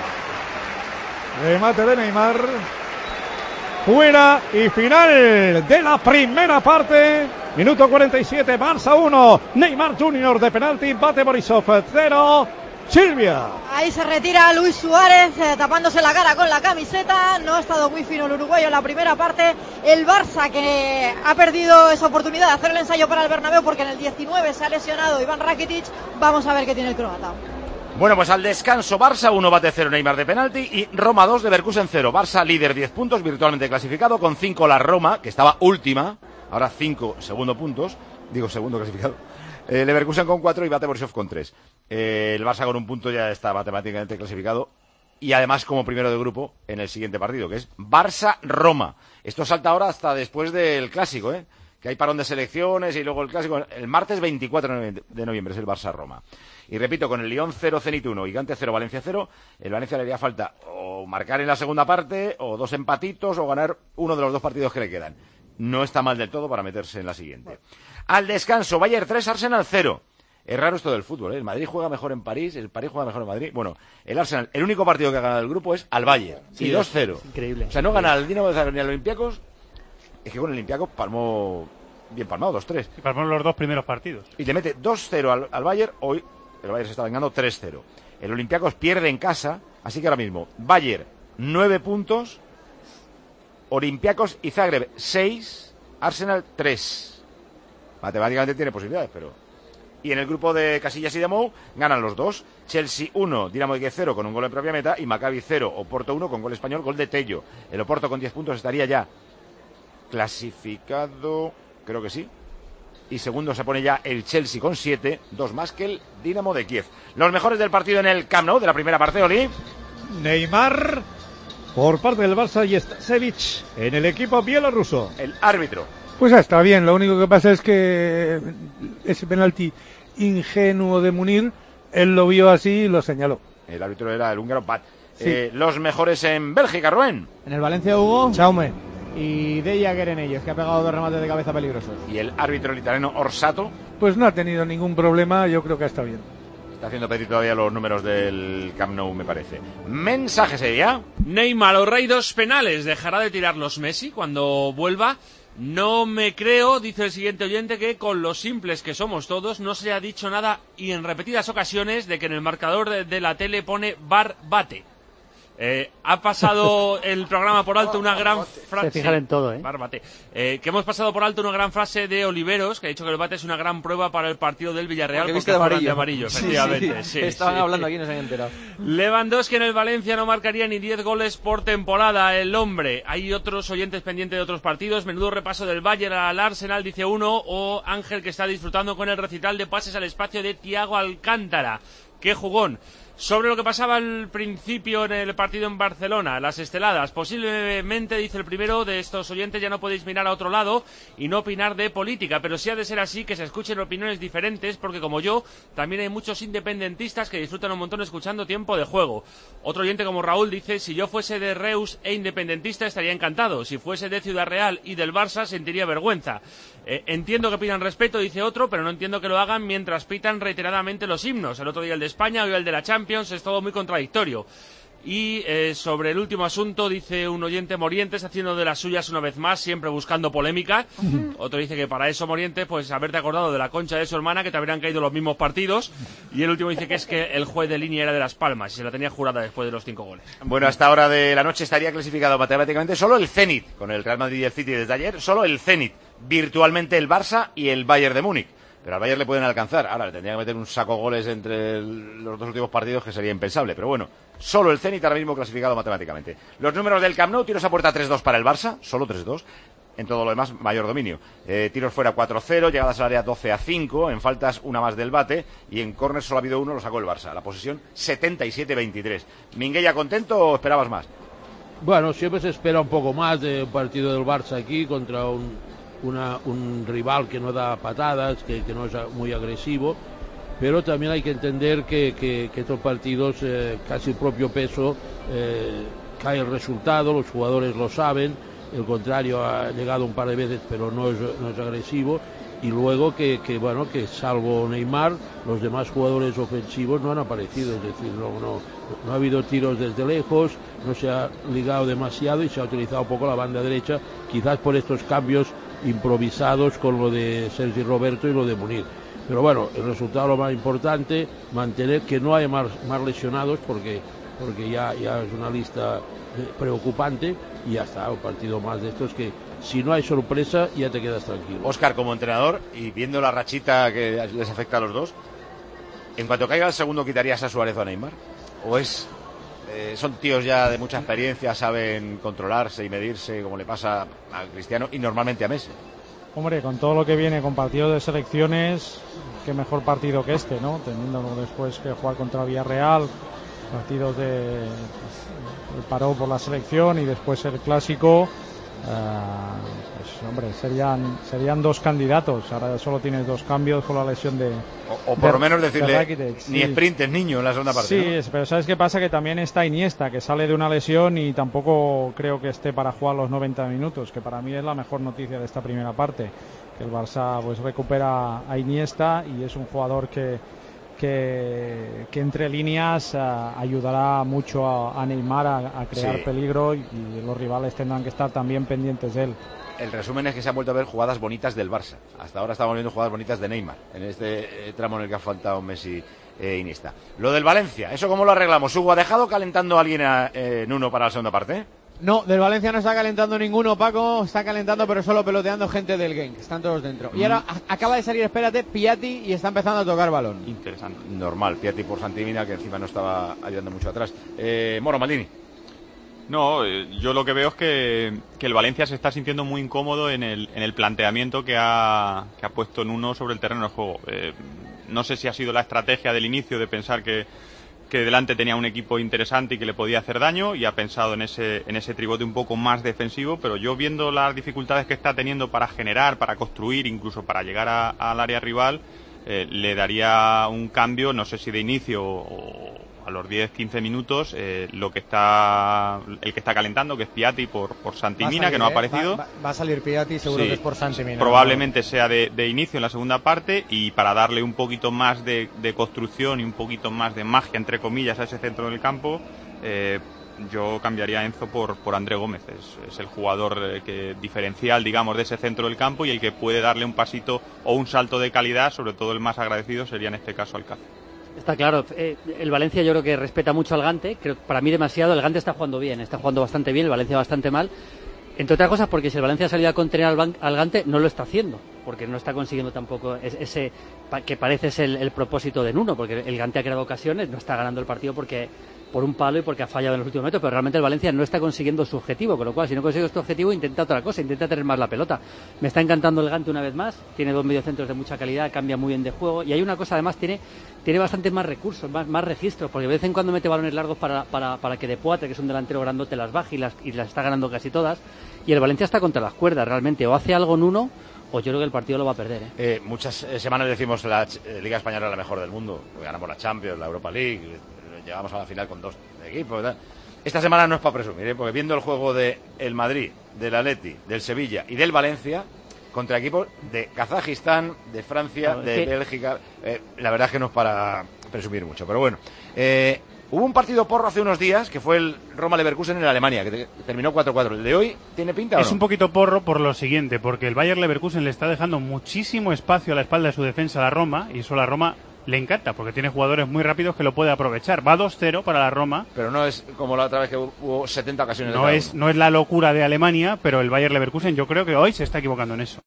Remate de Neymar. Fuera y final de la primera parte. Minuto 47, Barça 1, Neymar Jr. de penalti, bate Borisov 0. Silvia. Ahí se retira Luis Suárez, tapándose la cara con la camiseta. No ha estado muy fino el uruguayo en la primera parte. El Barça, que ha perdido esa oportunidad de hacer el ensayo para el Bernabéu porque en el 19 se ha lesionado Iván Rakitic. Vamos a ver qué tiene el croata. Bueno, pues al descanso, Barça 1, bate 0, Neymar de penalti, y Roma 2, Leverkusen 0. Barça líder 10 puntos, virtualmente clasificado, con 5 la Roma, que estaba última, ahora 5 segundo clasificado. Leverkusen con 4 y bate Borisov con 3. El Barça con un punto ya está matemáticamente clasificado, y además como primero de grupo en el siguiente partido, que es Barça-Roma. Esto salta ahora hasta después del Clásico, que hay parón de selecciones y luego el Clásico. El martes 24 de noviembre es el Barça-Roma. Y repito, con el Lyon 0, Zenit 1 y Gante 0, Valencia 0, el Valencia le haría falta o marcar en la segunda parte, o 2 empatitos, o ganar uno de los 2 partidos que le quedan. No está mal del todo para meterse en la siguiente. Al descanso, Bayern 3, Arsenal 0. Es raro esto del fútbol, El Madrid juega mejor en París, el París juega mejor en Madrid. Bueno, el Arsenal, el único partido que ha ganado el grupo es al Bayern, y 2-0. Increíble. O sea, no gana al Dinamo de Zagreb ni al Olympiacos. Es que con el Olympiacos palmó bien palmado, 2-3. Y palmó los 2 primeros partidos. Y le mete 2-0 al Bayern. Hoy el Bayern se está vengando 3-0. El Olympiacos pierde en casa, así que ahora mismo Bayern 9 puntos, Olympiacos y Zagreb 6, Arsenal 3. Matemáticamente tiene posibilidades, pero... Y en el grupo de Casillas y de Mou ganan los dos. Chelsea 1, Dinamo de Kiev 0 con un gol en propia meta y Maccabi 0, Oporto 1 con gol español, gol de Tello. El Oporto con 10 puntos estaría ya clasificado, creo que sí. Y segundo se pone ya el Chelsea con 7, 2 más que el Dinamo de Kiev. Los mejores del partido en el Camp Nou de la primera parte, Oli. Neymar por parte del Barça y Stasevich en el equipo bielorruso. El árbitro. Pues está bien, lo único que pasa es que ese penalti ingenuo de Munir, él lo vio así y lo señaló. El árbitro era el húngaro Pat. Sí. Los mejores en Bélgica, Rubén. En el Valencia Hugo. Chaume. Y De Jager en ellos, que ha pegado 2 remates de cabeza peligrosos. Y el árbitro italiano Orsato. Pues no ha tenido ningún problema, yo creo que está bien. Está haciendo pedir todavía los números del Camp Nou, me parece. Mensaje sería: Neymar, o rey dos penales, ¿dejará de tirarlos Messi cuando vuelva? No me creo, dice el siguiente oyente, que con lo simples que somos todos no se ha dicho nada y en repetidas ocasiones de que en el marcador de la tele pone VAR bate. Ha pasado el programa por alto una gran frase. Se fijan en todo, ¿eh? Bárbate. Que hemos pasado por alto una gran frase de Oliveros, que ha dicho que el bate es una gran prueba para el partido del Villarreal. Porque viste de amarillo, efectivamente. Sí. Estaban hablando aquí, no se han enterado. Lewandowski en el Valencia no marcaría ni 10 goles por temporada, el hombre. Hay otros oyentes pendientes de otros partidos. Menudo repaso del Bayern al Arsenal, dice uno. O Ángel, que está disfrutando con el recital de pases al espacio de Thiago Alcántara. ¡Qué jugón! Sobre lo que pasaba al principio en el partido en Barcelona, las esteladas, posiblemente, dice el primero de estos oyentes, ya no podéis mirar a otro lado y no opinar de política, pero sí ha de ser así, que se escuchen opiniones diferentes, porque como yo, también hay muchos independentistas que disfrutan un montón escuchando tiempo de juego. Otro oyente como Raúl dice: si yo fuese de Reus e independentista estaría encantado, si fuese de Ciudad Real y del Barça sentiría vergüenza. Entiendo que pidan respeto, dice otro, pero no entiendo que lo hagan mientras pitan reiteradamente los himnos. El otro día el de España, hoy el de la Champions, es todo muy contradictorio. Y sobre el último asunto, dice un oyente: Morientes haciendo de las suyas una vez más, siempre buscando polémica. Otro dice que para eso, Morientes, pues haberte acordado de la concha de su hermana, que te habrían caído los mismos partidos. Y el último dice que es que el juez de línea era de Las Palmas y se la tenía jurada después de los 5 goles. Bueno, hasta hora de la noche estaría clasificado matemáticamente solo el Zenit, con el Real Madrid y el City desde ayer, solo el Zenit, virtualmente el Barça y el Bayern de Múnich. Pero al Bayern le pueden alcanzar. Ahora le tendría que meter un saco de goles entre los dos últimos partidos, que sería impensable. Pero bueno, solo el Zenit ahora mismo clasificado matemáticamente. Los números del Camp Nou: tiros a puerta 3-2 para el Barça, solo 3-2. En todo lo demás, mayor dominio. Tiros fuera 4-0, llegadas al área 12-5, en faltas una más del bate, y en córner solo ha habido uno, lo sacó el Barça. La posesión 77-23. ¿Minguella contento o esperabas más? Bueno, siempre se espera un poco más de un partido del Barça aquí contra un rival que no da patadas, que no es muy agresivo, pero también hay que entender que estos partidos, casi el propio peso, cae el resultado, los jugadores lo saben, el contrario ha llegado un par de veces pero no es agresivo, y luego que salvo Neymar, los demás jugadores ofensivos no han aparecido, es decir, no ha habido tiros desde lejos, no se ha ligado demasiado y se ha utilizado poco la banda derecha, quizás por estos cambios improvisados con lo de Sergi Roberto y lo de Munir. Pero bueno, el resultado lo más importante, mantener que no haya más lesionados, porque ya es una lista preocupante, y ya está, un partido más de estos que si no hay sorpresa ya te quedas tranquilo. Óscar, como entrenador y viendo la rachita que les afecta a los dos, en cuanto caiga el segundo, ¿quitarías a Suárez o a Neymar? ¿O son tíos ya de mucha experiencia, saben controlarse y medirse, como le pasa a Cristiano y normalmente a Messi? Hombre, con todo lo que viene con partidos de selecciones, qué mejor partido que este, ¿no? Teniendo después que jugar contra Villarreal, partidos de paró por la selección y después el clásico, pues hombre, serían dos candidatos. Ahora solo tienes dos cambios por la lesión de... O por lo menos decirle, Rakitic, ni sprint es niño en la segunda parte. Sí, ¿no? Pero ¿sabes qué pasa? Que también está Iniesta, que sale de una lesión y tampoco creo que esté para jugar los 90 minutos, que para mí es la mejor noticia de esta primera parte, que el Barça pues recupera a Iniesta y es un jugador que que entre líneas ayudará mucho a Neymar a crear peligro y los rivales tendrán que estar también pendientes de él. El resumen es que se han vuelto a ver jugadas bonitas del Barça. Hasta ahora estamos viendo jugadas bonitas de Neymar, en este tramo en el que ha faltado Messi e Iniesta. Lo del Valencia, ¿eso cómo lo arreglamos? Hugo, ¿ha dejado calentando a alguien Nuno para la segunda parte? No, del Valencia no está calentando ninguno, Paco. Está calentando, pero solo peloteando gente del Genk. Están todos dentro. Y ahora acaba de salir, espérate, Piatti y está empezando a tocar balón. Interesante. Normal, Piatti por Santimina, que encima no estaba ayudando mucho atrás. Moro, Maldini. No, yo lo que veo es que el Valencia se está sintiendo muy incómodo en el planteamiento que ha puesto Nuno sobre el terreno de juego. No sé si ha sido la estrategia del inicio de pensar que delante tenía un equipo interesante y que le podía hacer daño, y ha pensado en ese tribote un poco más defensivo, pero yo, viendo las dificultades que está teniendo para generar, para construir, incluso para llegar al área rival, le daría un cambio, no sé si de inicio o a los 10-15 minutos, el que está calentando, que es Piatti por Santimina, que no ha aparecido. Va a salir Piatti, seguro que es por Santimina. Probablemente sea de inicio en la segunda parte, y para darle un poquito más de construcción y un poquito más de magia, entre comillas, a ese centro del campo, yo cambiaría a Enzo por André Gómez. Es el jugador diferencial, digamos, de ese centro del campo, y el que puede darle un pasito o un salto de calidad. Sobre todo el más agradecido sería en este caso Alcácer. Está claro, el Valencia yo creo que respeta mucho al Gante, creo para mí demasiado. El Gante está jugando bien, está jugando bastante bien, el Valencia bastante mal. Entre otras cosas porque si el Valencia ha salido a contener al Gante, no lo está haciendo, porque no está consiguiendo tampoco ese que parece ser el propósito de Nuno, porque el Gante ha creado ocasiones, no está ganando el partido por un palo y porque ha fallado en los últimos metros, pero realmente el Valencia no está consiguiendo su objetivo, con lo cual si no consigue este objetivo intenta otra cosa, intenta tener más la pelota. Me está encantando el Gante una vez más, tiene dos mediocentros de mucha calidad, cambia muy bien de juego, y hay una cosa además, tiene bastante más recursos, más registros, porque de vez en cuando mete balones largos para que De Poitre, que es un delantero grandote, las baje y las está ganando casi todas, y el Valencia está contra las cuerdas realmente, o hace algo Nuno, o yo creo que el partido lo va a perder. Muchas semanas decimos la Liga Española es la mejor del mundo, ganamos la Champions, la Europa League, llegamos a la final con 2 equipos, ¿verdad? Esta semana no es para presumir, porque viendo el juego del Madrid, del Atleti, del Sevilla y del Valencia contra equipos de Kazajistán, de Francia, de Bélgica, la verdad es que no es para presumir mucho, pero bueno. Hubo un partido porro hace unos días que fue el Roma-Leverkusen en Alemania, que terminó 4-4. ¿El de hoy tiene pinta o no? Es un poquito porro por lo siguiente, porque el Bayer-Leverkusen le está dejando muchísimo espacio a la espalda de su defensa a la Roma, y eso a la Roma le encanta, porque tiene jugadores muy rápidos que lo puede aprovechar. Va 2-0 para la Roma. Pero no es como la otra vez que hubo 70 ocasiones. No es la locura de Alemania, pero el Bayer Leverkusen yo creo que hoy se está equivocando en eso.